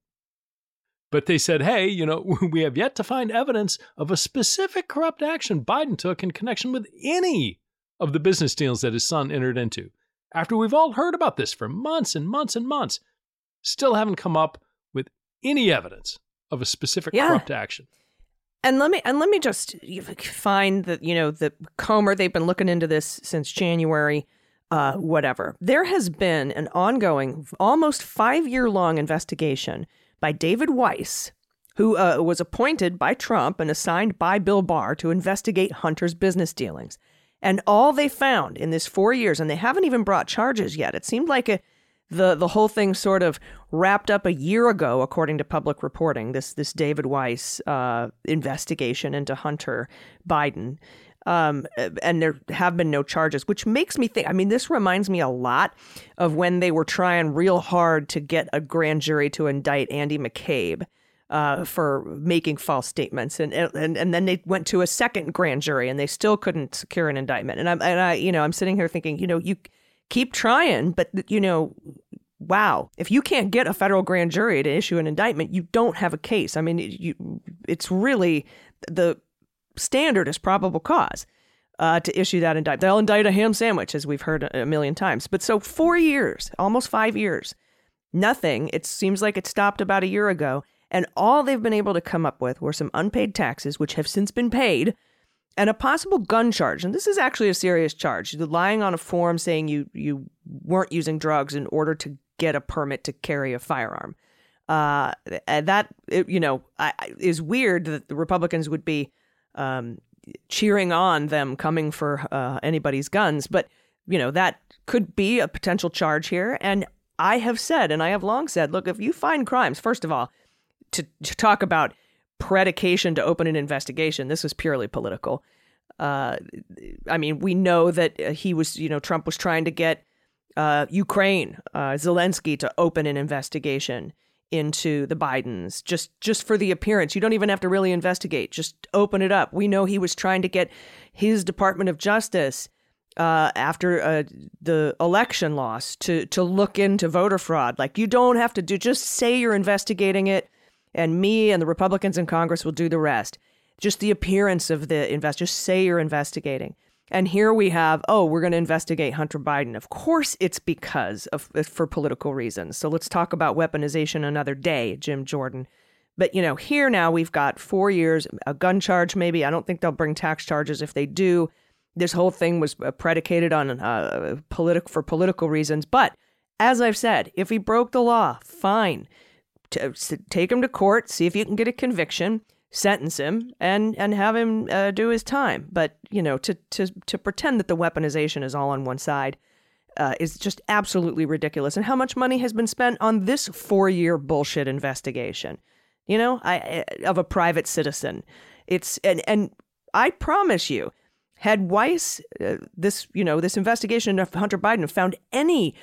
But they said, hey, you know, we have yet to find evidence of a specific corrupt action Biden took in connection with any of the business deals that his son entered into. After we've all heard about this for months and months and months, still haven't come up with any evidence of a specific yeah. corrupt action. And let me and let me just find that, you know, the Comer, they've been looking into this since January, uh, whatever. There has been an ongoing, almost five-year-long investigation by David Weiss, who uh, was appointed by Trump and assigned by Bill Barr to investigate Hunter's business dealings. And all they found in this four years, and they haven't even brought charges yet. It seemed like a, the the whole thing sort of wrapped up a year ago, according to public reporting, this this David Weiss uh, investigation into Hunter Biden. Um, and there have been no charges, which makes me think, I mean, this reminds me a lot of when they were trying real hard to get a grand jury to indict Andy McCabe uh, for making false statements. And, and and then they went to a second grand jury and they still couldn't secure an indictment. And, I'm, and I, you know, I'm sitting here thinking, you know, you keep trying, but, you know, wow, if you can't get a federal grand jury to issue an indictment, you don't have a case. I mean, you, it's really the standard is probable cause uh, to issue that indictment. They'll indict a ham sandwich, as we've heard a million times. But so four years, almost five years, nothing. It seems like it stopped about a year ago. And all they've been able to come up with were some unpaid taxes, which have since been paid, and a possible gun charge. And this is actually a serious charge. You're lying on a form saying you, you weren't using drugs in order to get a permit to carry a firearm. Uh, that, you know, I, is weird that the Republicans would be Um, cheering on them coming for uh, anybody's guns. But, you know, that could be a potential charge here. And I have said, and I have long said, look, if you find crimes, first of all, to, to talk about predication to open an investigation, this was purely political. Uh, I mean, we know that he was, you know, Trump was trying to get uh, Ukraine, uh, Zelensky to open an investigation into the Bidens, just just for the appearance. You don't even have to really investigate. Just open it up. We know he was trying to get his Department of Justice uh, after uh, the election loss to to look into voter fraud. Like, you don't have to do, just say you're investigating it, and me and the Republicans in Congress will do the rest. Just the appearance of the invest. Just say you're investigating. And here we have, oh, we're going to investigate Hunter Biden. Of course it's because of for political reasons. So let's talk about weaponization another day, Jim Jordan. But, you know, here now we've got four years, a gun charge maybe. I don't think they'll bring tax charges. If they do, this whole thing was predicated on uh, politi- for political reasons. But as I've said, if he broke the law, fine. t- take him to court, see if you can get a conviction, sentence him, and and have him uh, do his time. But, you know, to, to, to pretend that the weaponization is all on one side uh, is just absolutely ridiculous. And how much money has been spent on this four-year bullshit investigation, you know, I, of a private citizen? It's and, and I promise you, had Weiss, uh, this, you know, this investigation of Hunter Biden found any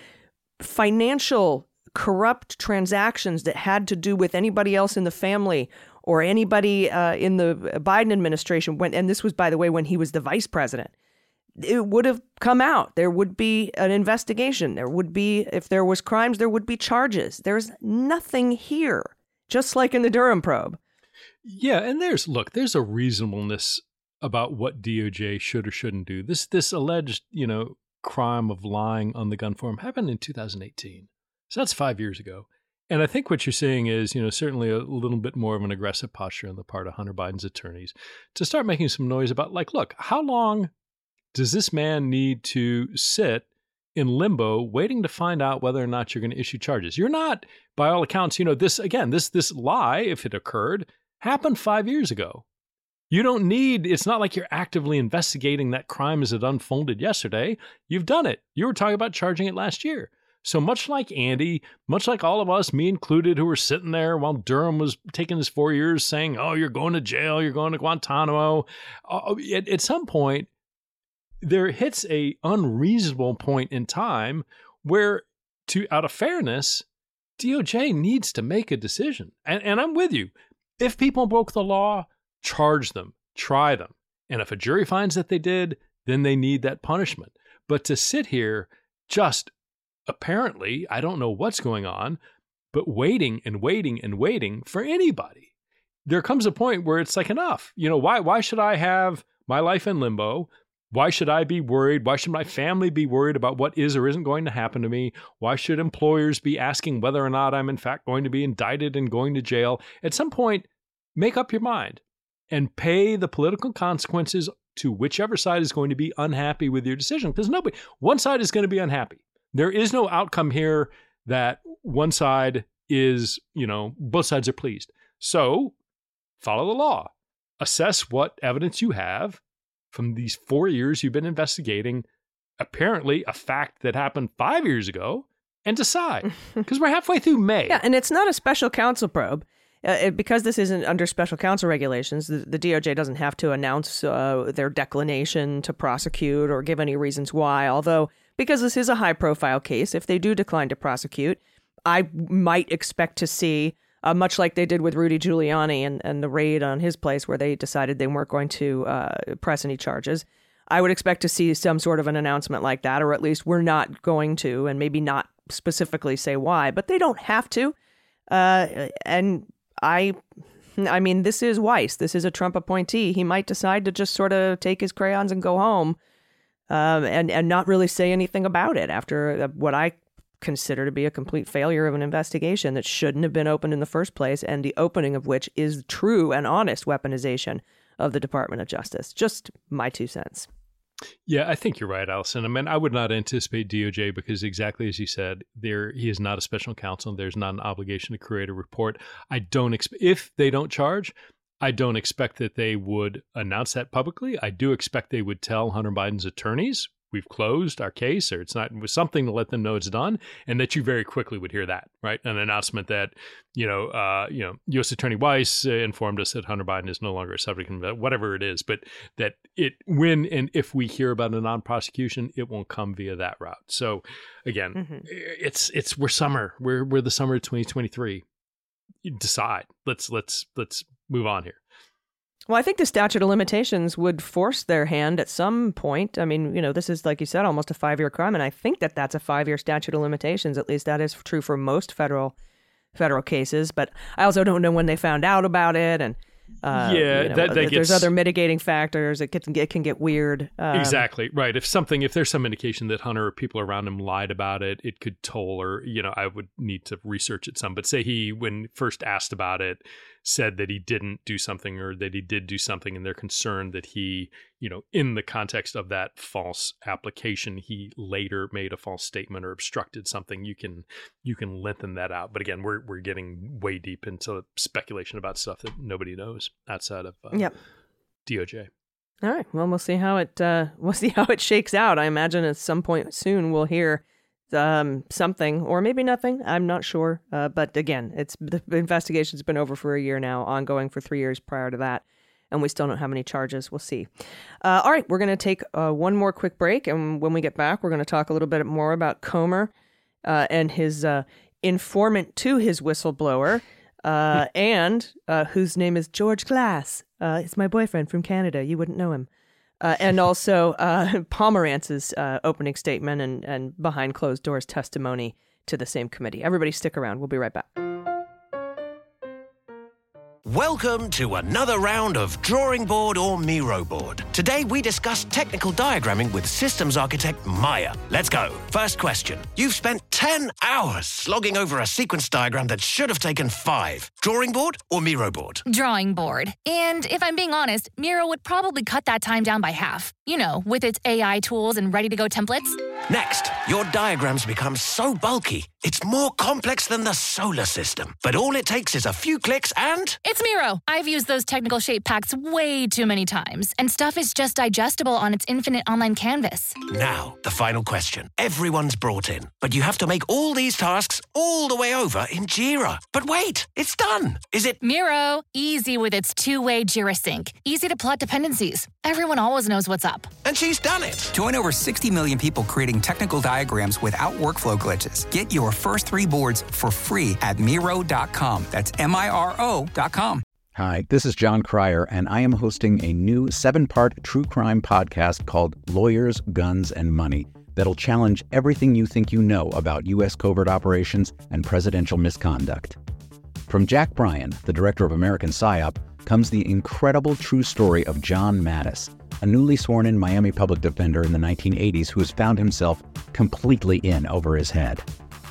financial corrupt transactions that had to do with anybody else in the family or anybody uh, in the Biden administration, when, and this was, by the way, when he was the vice president, it would have come out. There would be an investigation. There would be, if there was crimes, there would be charges. There's nothing here, just like in the Durham probe. Yeah, and there's, look, there's a reasonableness about what D O J should or shouldn't do. This this alleged, you know, crime of lying on the gun form happened in two thousand eighteen. So that's five years ago. And I think what you're saying is, you know, certainly a little bit more of an aggressive posture on the part of Hunter Biden's attorneys to start making some noise about, like, look, how long does this man need to sit in limbo waiting to find out whether or not you're going to issue charges? You're not, by all accounts, you know, this, again, this this lie, if it occurred, happened five years ago. You don't need, it's not like you're actively investigating that crime as it unfolded yesterday. You've done it. You were talking about charging it last year. So much like Andy, much like all of us, me included, who were sitting there while Durham was taking his four years saying, oh, you're going to jail, you're going to Guantanamo. Uh, at, at some point, there hits a unreasonable point in time where, to out of fairness, D O J needs to make a decision. And, and I'm with you. If people broke the law, charge them, try them. And if a jury finds that they did, then they need that punishment. But to sit here just apparently, I don't know what's going on, but waiting and waiting and waiting for anybody. There comes a point where it's like, enough. You know, why why should I have my life in limbo? Why should I be worried? Why should my family be worried about what is or isn't going to happen to me? Why should employers be asking whether or not I'm in fact going to be indicted and going to jail? At some point, make up your mind and pay the political consequences to whichever side is going to be unhappy with your decision. Because nobody, one side is going to be unhappy. There is no outcome here that one side is, you know, both sides are pleased. So follow the law. Assess what evidence you have from these four years you've been investigating, apparently a fact that happened five years ago, and decide. Because we're halfway through May. Yeah, and it's not a special counsel probe. Uh, it, because this isn't under special counsel regulations, the, the D O J doesn't have to announce uh, their declination to prosecute or give any reasons why. Although, because this is a high-profile case, if they do decline to prosecute, I might expect to see, uh, much like they did with Rudy Giuliani and, and the raid on his place where they decided they weren't going to uh, press any charges, I would expect to see some sort of an announcement like that, or at least we're not going to, and maybe not specifically say why, but they don't have to. Uh, and I, I mean, this is Weiss. This is a Trump appointee. He might decide to just sort of take his crayons and go home, um, and and not really say anything about it after what I consider to be a complete failure of an investigation that shouldn't have been opened in the first place, and the opening of which is true and honest weaponization of the Department of Justice. Just my two cents. Yeah, I think you're right, Allison. I mean, I would not anticipate D O J because exactly as you said, there he is not a special counsel. There's not an obligation to create a report. I don't expect, if they don't charge, I don't expect that they would announce that publicly. I do expect they would tell Hunter Biden's attorneys, we've closed our case, or it's not, it was something to let them know it's done, and that you very quickly would hear that, right? An announcement that, you know, uh, you know, U S Attorney Weiss uh, informed us that Hunter Biden is no longer a subject of whatever it is, but that it, when and if we hear about a non-prosecution, it won't come via that route. So again, mm-hmm. it's, it's, we're summer, we're, we're the summer of twenty twenty-three. You decide, let's, let's, let's move on here. Well, I think the statute of limitations would force their hand at some point. I mean, you know, this is, like you said, almost a five-year crime, and I think that that's a five-year statute of limitations. At least that is true for most federal federal cases. But I also don't know when they found out about it, and uh, yeah, you know, that, that there's gets... other mitigating factors. It can get, it can get weird. Um, exactly right. If something, if there's some indication that Hunter or people around him lied about it, it could toll, or you know, I would need to research it some. But say he, when first asked about it, said that he didn't do something or that he did do something, and they're concerned that he, you know, in the context of that false application, he later made a false statement or obstructed something. You can you can lengthen that out. But again, we're we're getting way deep into speculation about stuff that nobody knows outside of uh, yep. D O J. All right. Well, we'll see how it uh, we'll see how it shakes out. I imagine at some point soon we'll hear um, something, or maybe nothing. I'm not sure. Uh, but again, it's the investigation's been over for a year now, ongoing for three years prior to that, and we still don't have any charges. We'll see. Uh, all right, we're going to take uh, one more quick break, and when we get back, we're going to talk a little bit more about Comer uh, and his uh, informant to his whistleblower, uh, and uh, whose name is George Glass. Uh, it's my boyfriend from Canada. You wouldn't know him. Uh, and also uh, Pomerantz's uh, opening statement and, and behind closed doors testimony to the same committee. Everybody stick around. We'll be right back. Welcome to another round of Drawing Board or Miro Board. Today we discuss technical diagramming with systems architect Maya. Let's go. First question. You've spent ten hours slogging over a sequence diagram that should have taken five. Drawing board or Miro board? Drawing board. And if I'm being honest, Miro would probably cut that time down by half. You know, with its A I tools and ready-to-go templates. Next, your diagrams become so bulky, it's more complex than the solar system. But all it takes is a few clicks and... It's Miro. I've used those technical shape packs way too many times, and stuff is just digestible on its infinite online canvas. Now, the final question. Everyone's brought in, but you have to make all these tasks all the way over in Jira. But wait, it's done. Is it... Miro, easy with its two-way Jira sync. Easy to plot dependencies. Everyone always knows what's up. And she's done it. Join over sixty million people creating technical diagrams without workflow glitches. Get your first three boards for free at Miro dot com. That's M I R O dot com. Hi, this is John Cryer, and I am hosting a new seven-part true crime podcast called Lawyers, Guns, and Money that'll challenge everything you think you know about U S covert operations and presidential misconduct. From Jack Bryan, the director of American PSYOP, comes the incredible true story of John Mattis, a newly sworn-in Miami public defender in the nineteen eighties who has found himself completely in over his head.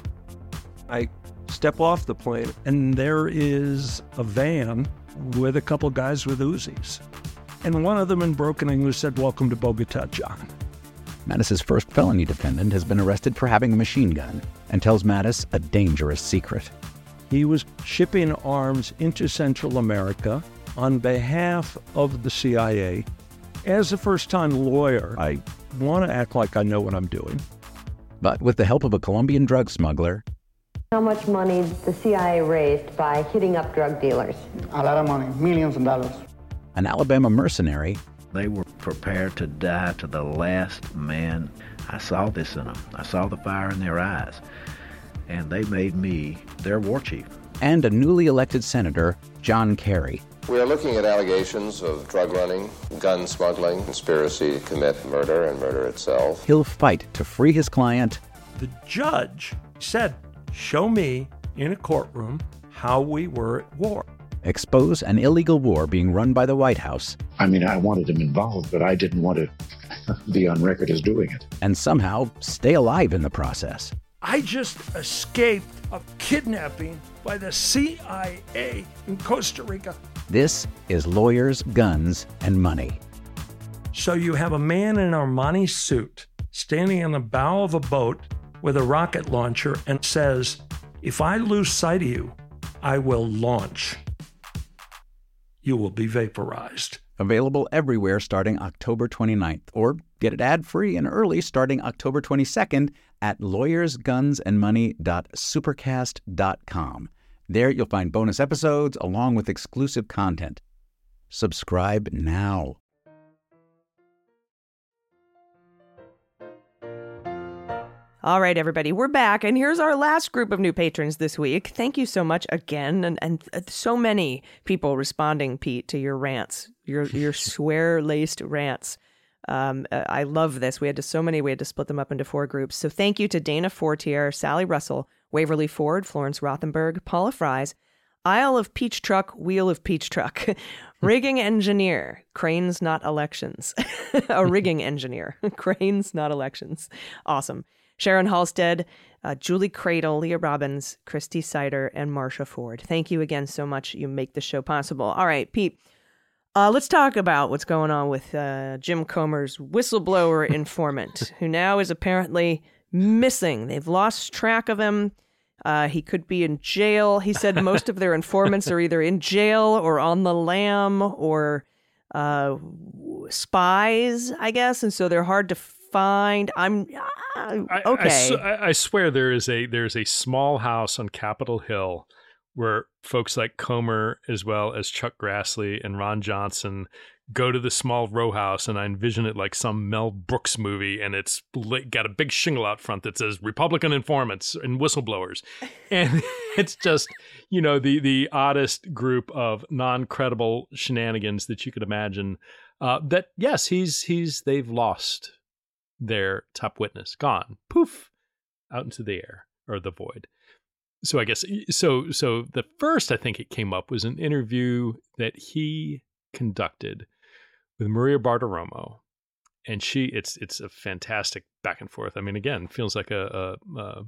I step off the plane, and there is a van with a couple guys with Uzis. And one of them in broken English said, "Welcome to Bogota, John." Mattis's first felony defendant has been arrested for having a machine gun and tells Mattis a dangerous secret. He was shipping arms into Central America on behalf of the C I A. As a first-time lawyer, I want to act like I know what I'm doing. But with the help of a Colombian drug smuggler... How much money the C I A raised by hitting up drug dealers? A lot of money, millions of dollars. An Alabama mercenary... They were prepared to die to the last man. I saw this in them. I saw the fire in their eyes. And they made me their war chief. And a newly elected senator, John Kerry. We are looking at allegations of drug running, gun smuggling, conspiracy to commit murder and murder itself. He'll fight to free his client. The judge said, "Show me in a courtroom how we were at war." Expose an illegal war being run by the White House. I mean, I wanted him involved, but I didn't want to be on record as doing it. And somehow stay alive in the process. I just escaped a kidnapping by the C I A in Costa Rica. This is Lawyers, Guns, and Money. So you have a man in an Armani suit standing on the bow of a boat with a rocket launcher and says, "If I lose sight of you, I will launch. You will be vaporized." Available everywhere starting October twenty-ninth, or get it ad-free and early starting October twenty-second at lawyers guns and money dot supercast dot com. There you'll find bonus episodes along with exclusive content. Subscribe now. All right, everybody, we're back, and here's our last group of new patrons this week. Thank you so much again, and, and so many people responding, Pete, to your rants, your your swear-laced rants. Um, I love this. We had to, so many, we had to split them up into four groups. So thank you to Dana Fortier, Sally Russell, Waverly Ford, Florence Rothenberg, Paula Fries, Isle of Peach Truck, Wheel of Peach Truck, Rigging Engineer, Cranes Not Elections, a rigging engineer, Cranes Not Elections. Awesome. Sharon Halstead, uh, Julie Cradle, Leah Robbins, Christy Sider, and Marsha Ford. Thank you again so much. You make the show possible. All right, Pete, uh, let's talk about what's going on with uh, Jim Comer's whistleblower informant, who now is apparently missing. They've lost track of him. Uh, he could be in jail. He said most of their informants are either in jail or on the lam or uh, spies, I guess. And so they're hard to find. I'm uh, okay. I, I, I swear there is a there's a small house on Capitol Hill where folks like Comer, as well as Chuck Grassley and Ron Johnson, go to the small row house, and I envision it like some Mel Brooks movie, and it's got a big shingle out front that says Republican informants and whistleblowers. And it's just, you know, the the oddest group of non-credible shenanigans that you could imagine. Uh, that, yes, he's he's they've lost their top witness, gone, poof, out into the air or the void. So I guess, so so the first I think it came up was an interview that he conducted with Maria Bartiromo, and she it's it's a fantastic back and forth. I mean, again, feels like a, a, a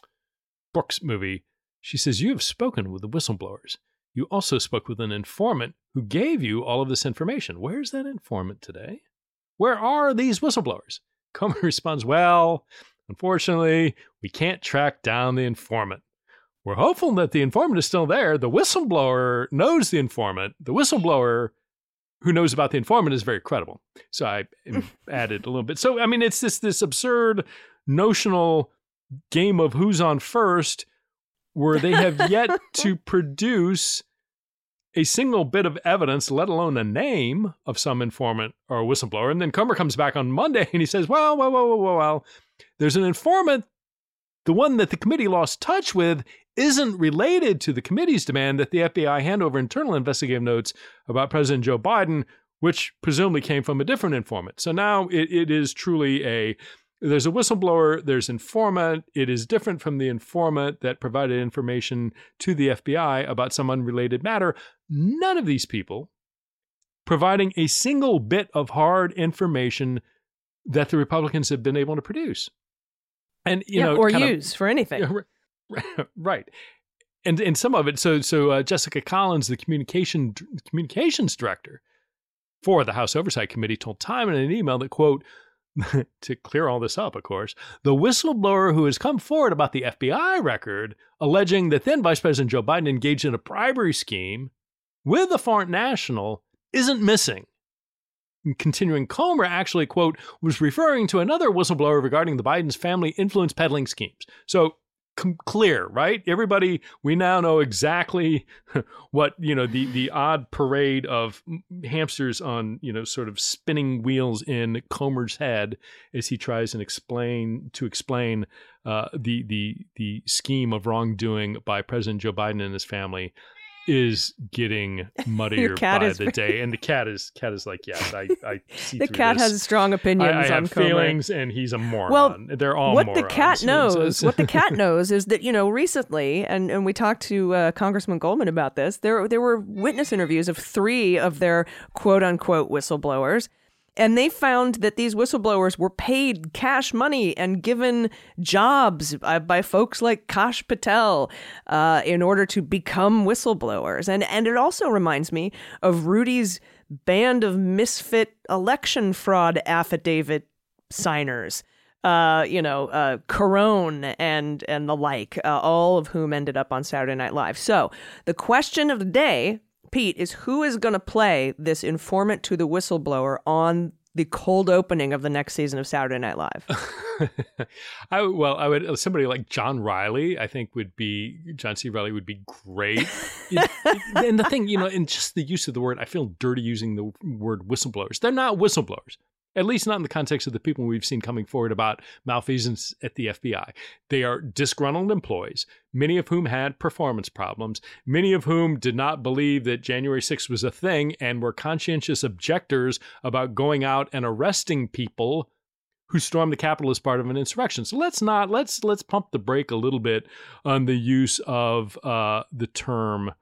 Brooks movie. She says, "You have spoken with the whistleblowers. You also spoke with an informant who gave you all of this information. Where's that informant today? Where are these whistleblowers?" Comer responds, "Well, unfortunately, we can't track down the informant. We're hopeful that the informant is still there. The whistleblower knows the informant. The whistleblower who knows about the informant is very credible." So I added a little bit. So, I mean, it's this this absurd notional game of who's on first, where they have yet to produce a single bit of evidence, let alone a name of some informant or whistleblower. And then Comer comes back on Monday and he says, well, well, well, well, well, there's an informant. The one that the committee lost touch with isn't related to the committee's demand that the F B I hand over internal investigative notes about President Joe Biden, which presumably came from a different informant. So now it, it is truly a, there's a whistleblower, there's informant. It is different from the informant that provided information to the F B I about some unrelated matter. None of these people providing a single bit of hard information that the Republicans have been able to produce. And, you yeah, know, or kind use of, for anything. Right. And and some of it, so so uh, Jessica Collins, the communication communications director for the House Oversight Committee, told Time in an email that, quote, to clear all this up, of course, the whistleblower who has come forward about the F B I record alleging that then Vice President Joe Biden engaged in a bribery scheme with a foreign national isn't missing. And continuing, Comer actually, quote, was referring to another whistleblower regarding the Biden's family influence peddling schemes. So com- clear, right? Everybody, we now know exactly what, you know, the, the odd parade of hamsters on, you know, sort of spinning wheels in Comer's head as he tries and explain to explain uh, the, the, the scheme of wrongdoing by President Joe Biden and his family is getting muddier by is the day. And the cat is cat is like, yes, I, I see The through cat this. has strong opinions I, I on have Comer. feelings, and he's a moron. Well, they're all what morons. the cat knows, So- what the cat knows is that, you know, recently, and, and we talked to uh, Congressman Goldman about this, there there were witness interviews of three of their quote unquote whistleblowers. And they found that these whistleblowers were paid cash money and given jobs by, by folks like Kash Patel uh, in order to become whistleblowers. And and it also reminds me of Rudy's band of misfit election fraud affidavit signers. Uh, you know, uh, Carone and and the like, uh, all of whom ended up on Saturday Night Live. So the question of the day, Pete, is who is going to play this informant to the whistleblower on the cold opening of the next season of Saturday Night Live? I well, I would somebody like John Riley. I think would be John C. Riley would be great. It, it, and the thing, you know, and just the use of the word, I feel dirty using the word whistleblowers. They're not whistleblowers. At least not in the context of the people we've seen coming forward about malfeasance at the F B I. They are disgruntled employees, many of whom had performance problems, many of whom did not believe that January sixth was a thing and were conscientious objectors about going out and arresting people who stormed the Capitol as part of an insurrection. So let's not, let's let's pump the brake a little bit on the use of uh, the term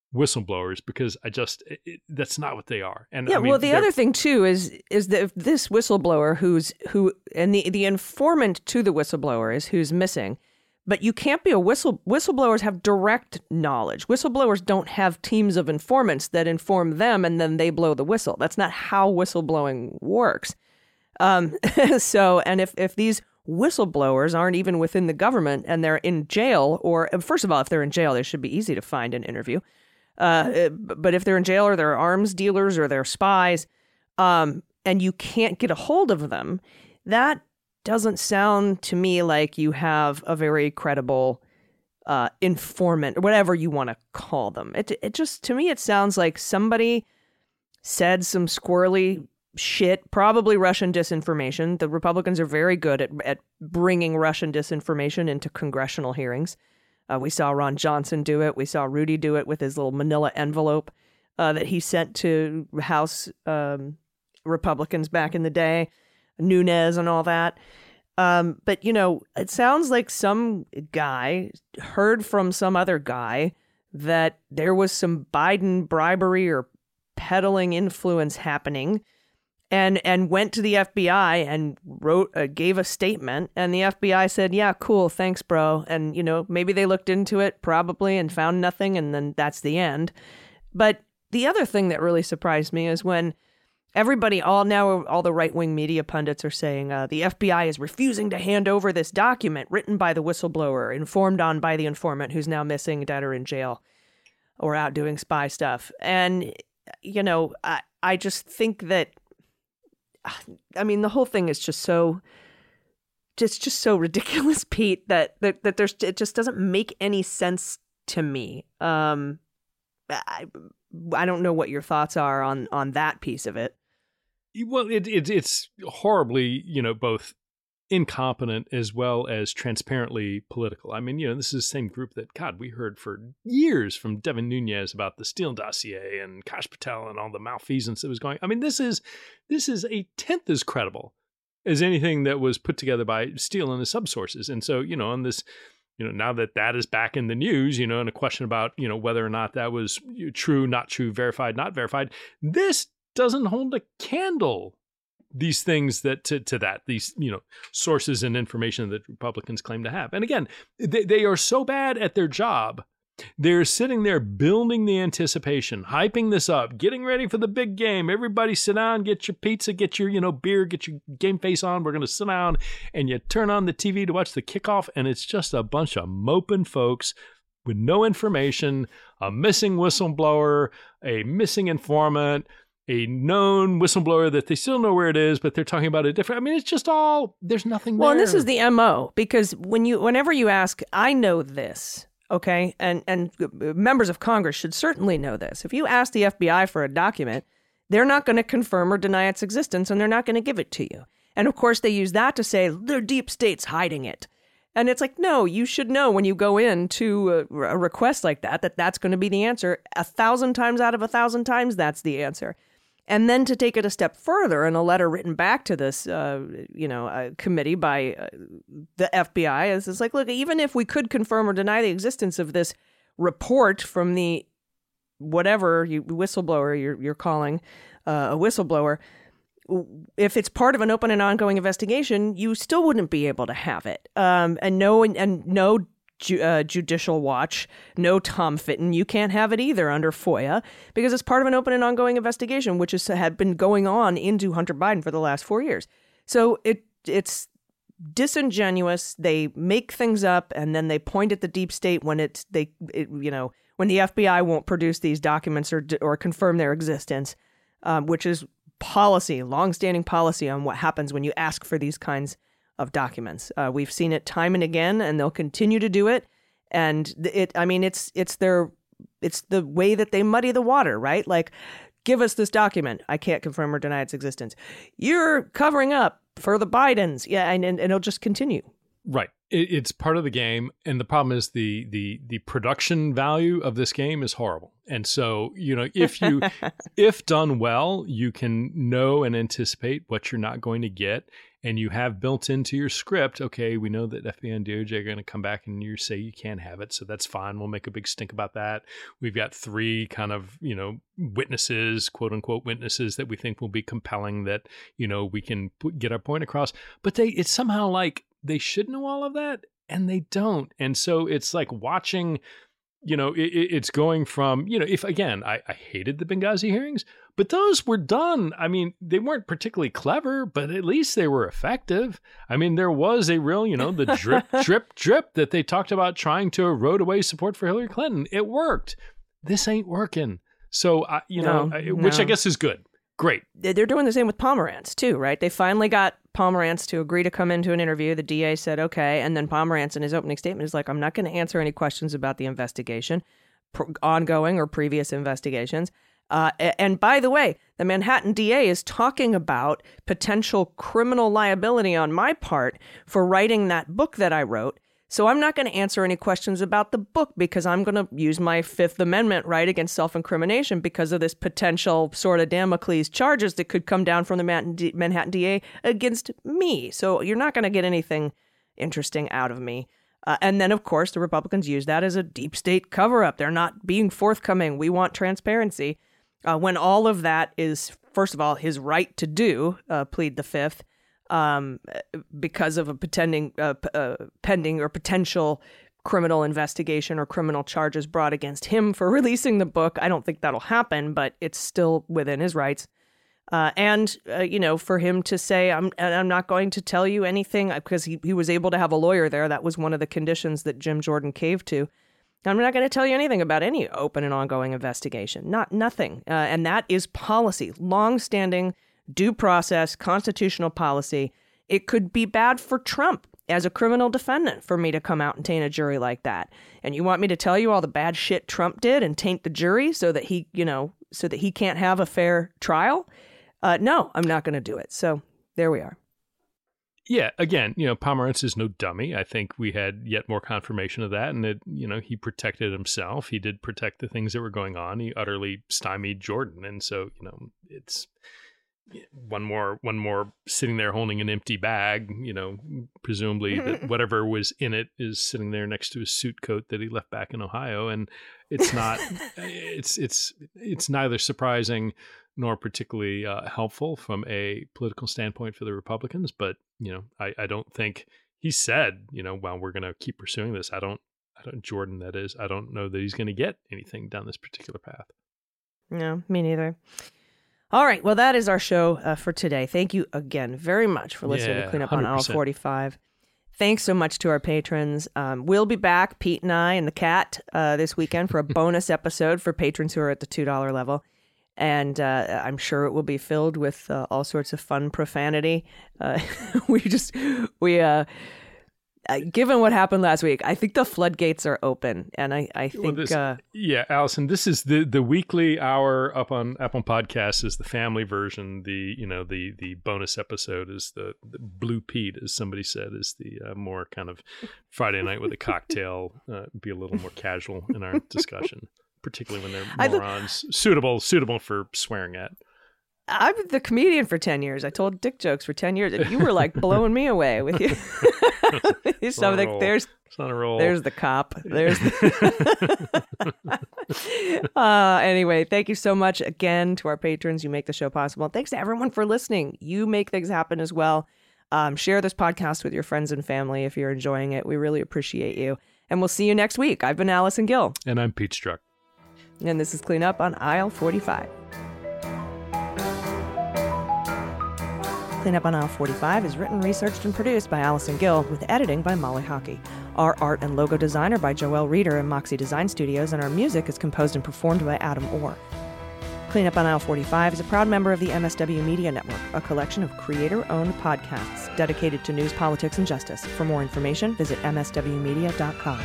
whistleblowers, because I just it, it, that's not what they are. And yeah, I mean, well, the other thing too is is that this whistleblower who's who and the the informant to the whistleblower is who's missing. But you can't be a whistle. Whistleblowers have direct knowledge. Whistleblowers don't have teams of informants that inform them and then they blow the whistle. That's not how whistleblowing works. Um, so, and if, if these whistleblowers aren't even within the government and they're in jail, or first of all, if they're in jail, they should be easy to find and interview. Uh, but if they're in jail or they're arms dealers or they're spies, um, and you can't get a hold of them, that doesn't sound to me like you have a very credible uh, informant, or whatever you want to call them. It it just, to me, it sounds like somebody said some squirrely shit, probably Russian disinformation. The Republicans are very good at, at bringing Russian disinformation into congressional hearings. Uh, we saw Ron Johnson do it. We saw Rudy do it with his little manila envelope uh, that he sent to House um, Republicans back in the day. Nunes and all that. Um, but, you know, it sounds like some guy heard from some other guy that there was some Biden bribery or peddling influence happening, and and went to the F B I and wrote uh, gave a statement, and the F B I said, yeah, cool, thanks, bro. And, you know, maybe they looked into it probably and found nothing, and then that's the end. But the other thing that really surprised me is when everybody, all now, all the right-wing media pundits are saying uh, the F B I is refusing to hand over this document written by the whistleblower, informed on by the informant who's now missing, dead, or in jail, or out doing spy stuff. And, you know, I, I just think that, I mean, the whole thing is just so, just just so ridiculous, Pete, that, that, that there's, it just doesn't make any sense to me. Um, I, I don't know what your thoughts are on, on that piece of it. Well, it, it, it's horribly, you know, both incompetent as well as transparently political. I mean, you know, this is the same group that, God, we heard for years from Devin Nunes about the Steele dossier and Kash Patel and all the malfeasance that was going. I mean, this is this is a tenth as credible as anything that was put together by Steele and his subsources. And so, you know, on this, you know, now that that is back in the news, you know, and a question about, you know, whether or not that was true, not true, verified, not verified, this doesn't hold a candle, these things that to, to that, these, you know, sources and information that Republicans claim to have. And again, they, they are so bad at their job. They're sitting there building the anticipation, hyping this up, getting ready for the big game. Everybody sit down, get your pizza, get your, you know, beer, get your game face on. We're going to sit down, and you turn on the T V to watch the kickoff, and it's just a bunch of moping folks with no information, a missing whistleblower, a missing informant, a known whistleblower that they still know where it is, but they're talking about it different. I mean, it's just all, there's nothing well, there. Well, and this is the M O, because when you, whenever you ask, I know this, okay, and, and members of Congress should certainly know this. If you ask the F B I for a document, they're not going to confirm or deny its existence, and they're not going to give it to you. And of course, they use that to say, their deep state's hiding it. And it's like, no, you should know when you go into a, a request like that, that that's going to be the answer. A thousand times out of a thousand times, that's the answer. And then to take it a step further, in a letter written back to this, uh, you know, uh, committee by uh, the F B I, is it's like, look, even if we could confirm or deny the existence of this report from the whatever you whistleblower you're, you're calling uh, a whistleblower, if it's part of an open and ongoing investigation, you still wouldn't be able to have it. Um, and no, and, and no. Ju- uh, Judicial Watch, no Tom Fitton. You can't have it either under FOIA because it's part of an open and ongoing investigation, which has had been going on into Hunter Biden for the last four years. So it it's disingenuous. They make things up and then they point at the deep state when it's they it, you know when the F B I won't produce these documents or or confirm their existence, um, which is policy, longstanding policy on what happens when you ask for these kinds of documents. Uh, we've seen it time and again, and they'll continue to do it. And it, I mean, it's it's their it's the way that they muddy the water, right? Like, give us this document. I can't confirm or deny its existence. You're covering up for the Bidens, yeah, and and, and it'll just continue. Right. it, it's part of the game, and the problem is the the the production value of this game is horrible. And so, you know, if you if done well, you can know and anticipate what you're not going to get, and you have built into your script, okay, we know that F B I and D O J are going to come back and you say you can't have it, so that's fine. We'll make a big stink about that. We've got three kind of, you know, witnesses, quote unquote witnesses that we think will be compelling, that, you know, we can put, get our point across. But they, it's somehow like they should know all of that, and they don't. And so it's like watching, you know, it, it's going from, you know, if again, I, I hated the Benghazi hearings, but those were done. I mean, they weren't particularly clever, but at least they were effective. I mean, there was a real, you know, the drip, drip, drip that they talked about trying to erode away support for Hillary Clinton. It worked. This ain't working. So, I, you No, know, I, which no. I guess is good. Great. They're doing the same with Pomerantz, too, right? They finally got Pomerantz to agree to come into an interview. The D A said, okay. And then Pomerantz in his opening statement is like, I'm not going to answer any questions about the investigation, pr- ongoing or previous investigations. Uh, and by the way, the Manhattan D A is talking about potential criminal liability on my part for writing that book that I wrote. So I'm not going to answer any questions about the book because I'm going to use my Fifth Amendment right against self-incrimination because of this potential sort of Damocles charges that could come down from the Manhattan D A against me. So you're not going to get anything interesting out of me. Uh, and then, of course, the Republicans use that as a deep state cover-up. They're not being forthcoming. We want transparency. Uh, when all of that is, first of all, his right to do, uh, plead the Fifth, um, because of a pretending, uh, p- uh, pending or potential criminal investigation or criminal charges brought against him for releasing the book. I don't think that'll happen, but it's still within his rights. Uh, and, uh, you know, for him to say, I'm I'm not going to tell you anything, because he, he was able to have a lawyer there. That was one of the conditions that Jim Jordan caved to. I'm not going to tell you anything about any open and ongoing investigation. Not nothing. Uh, and that is policy, longstanding due process, constitutional policy. It could be bad for Trump as a criminal defendant for me to come out and taint a jury like that. And you want me to tell you all the bad shit Trump did and taint the jury so that he, you know, so that he can't have a fair trial? Uh, no, I'm not going to do it. So there we are. Yeah, again, you know, Pomerantz is no dummy. I think we had yet more confirmation of that, and that, you know, he protected himself. He did protect the things that were going on. He utterly stymied Jordan, and so, you know, it's one more one more sitting there holding an empty bag. You know, presumably that whatever was in it is sitting there next to his suit coat that he left back in Ohio, and it's not. it's it's it's neither surprising nor particularly uh, helpful from a political standpoint for the Republicans. But, you know, I, I don't think he said, you know, well, we're going to keep pursuing this. I don't, I don't, Jordan, that is, I don't know that he's going to get anything down this particular path. No, me neither. All right. Well, that is our show uh, for today. Thank you again very much for listening Yeah, to Clean Up one on hundred Aisle percent. forty-five. Thanks so much to our patrons. Um, we'll be back, Pete and I and the cat, uh, this weekend for a bonus episode for patrons who are at the two dollars level. And uh, I'm sure it will be filled with uh, all sorts of fun profanity. Uh, we just, we, uh, uh, given what happened last week, I think the floodgates are open. And I, I think, Well, this, uh, yeah, Allison, this is the, the weekly hour up on Apple Podcasts is the family version. The, you know, the, the bonus episode is the, the Blue Pete, as somebody said, is the uh, more kind of Friday night with a cocktail, uh, be a little more casual in our discussion. Particularly when they're morons, th- suitable suitable for swearing at. I'm the comedian for ten years. I told dick jokes for ten years, and you were like blowing me away with you. So like, there's it's on a roll. There's the cop. There's the uh, anyway, thank you so much again to our patrons. You make the show possible. Thanks to everyone for listening. You make things happen as well. Um, share this podcast with your friends and family if you're enjoying it. We really appreciate you. And we'll see you next week. I've been Allison Gill. And I'm Pete Struck. And this is Clean Up on Aisle forty-five. Clean Up on Aisle forty-five is written, researched, and produced by Allison Gill, with editing by Molly Hockey. Our art and logo design are by Joelle Reeder and Moxie Design Studios, and our music is composed and performed by Adam Orr. Clean Up on Aisle forty-five is a proud member of the M S W Media Network, a collection of creator-owned podcasts dedicated to news, politics, and justice. For more information, visit m s w media dot com.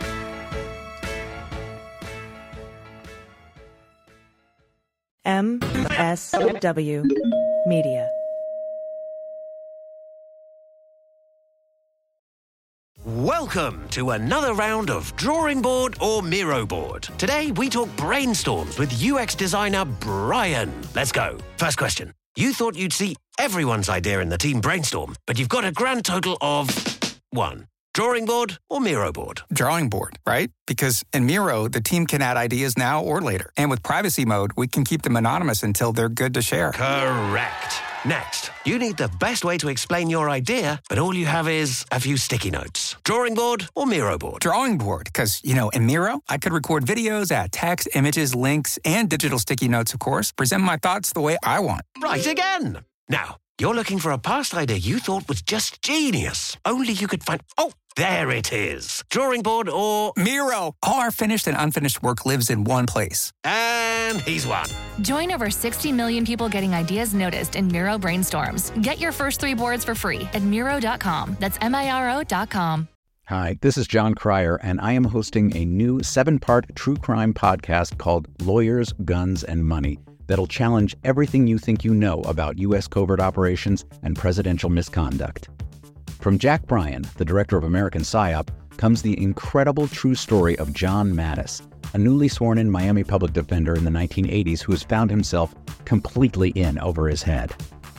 M S W Media. Welcome to another round of Drawing Board or Miro Board. Today we talk brainstorms with U X designer Brian. Let's go. First question. You thought you'd see everyone's idea in the team brainstorm, but you've got a grand total of one. Drawing board or Miro board? Drawing board, right? Because in Miro, the team can add ideas now or later. And with privacy mode, we can keep them anonymous until they're good to share. Correct. Next, you need the best way to explain your idea, but all you have is a few sticky notes. Drawing board or Miro board? Drawing board, because, you know, in Miro, I could record videos, add text, images, links, and digital sticky notes, of course, present my thoughts the way I want. Right again. Now, you're looking for a past idea you thought was just genius. Only you could find... Oh, there it is. Drawing board or... Miro. All our finished and unfinished work lives in one place. And he's won. Join over sixty million people getting ideas noticed in Miro brainstorms. Get your first three boards for free at Miro dot com. That's M I R O dot com. Hi, this is John Cryer, and I am hosting a new seven-part true crime podcast called Lawyers, Guns, and Money that'll challenge everything you think you know about U S covert operations and presidential misconduct. From Jack Bryan, the director of American PSYOP, comes the incredible true story of John Mattis, a newly sworn-in Miami public defender in the nineteen eighties who has found himself completely in over his head.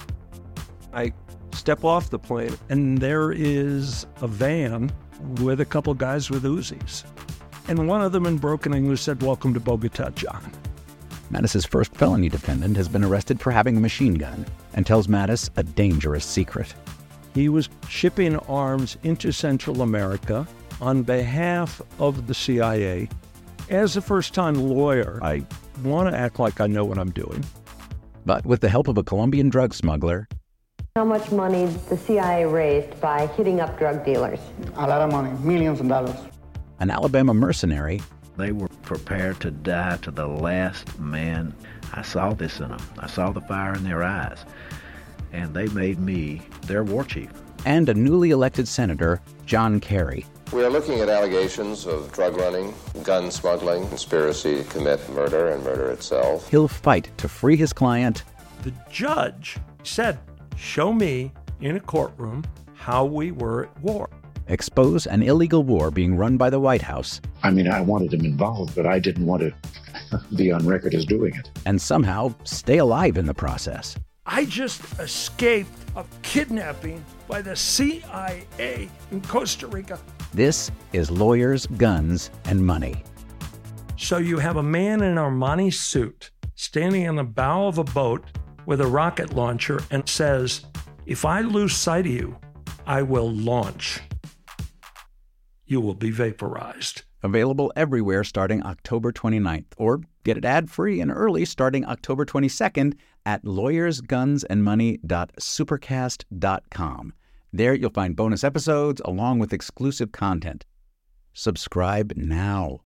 I step off the plane, and there is a van with a couple guys with Uzis. And one of them in broken English said, "Welcome to Bogota, John." Mattis's first felony defendant has been arrested for having a machine gun and tells Mattis a dangerous secret. He was shipping arms into Central America on behalf of the C I A. As a first-time lawyer, I want to act like I know what I'm doing. But with the help of a Colombian drug smuggler... How much money the C I A raised by hitting up drug dealers? A lot of money, millions of dollars. An Alabama mercenary... They were prepared to die to the last man. I saw this in them. I saw the fire in their eyes. And they made me their war chief. And a newly elected senator, John Kerry. We are looking at allegations of drug running, gun smuggling, conspiracy to commit murder and murder itself. He'll fight to free his client. The judge said, "Show me in a courtroom how we were at war." Expose an illegal war being run by the White House. I mean, I wanted him involved, but I didn't want to be on record as doing it. And somehow stay alive in the process. I just escaped a kidnapping by the C I A in Costa Rica. This is Lawyers, Guns, and Money. So you have a man in an Armani suit standing in the bow of a boat with a rocket launcher and says, "If I lose sight of you, I will launch. You will be vaporized." Available everywhere starting October twenty-ninth, or get it ad-free and early starting October twenty-second at lawyers guns and money dot supercast dot com. There you'll find bonus episodes along with exclusive content. Subscribe now.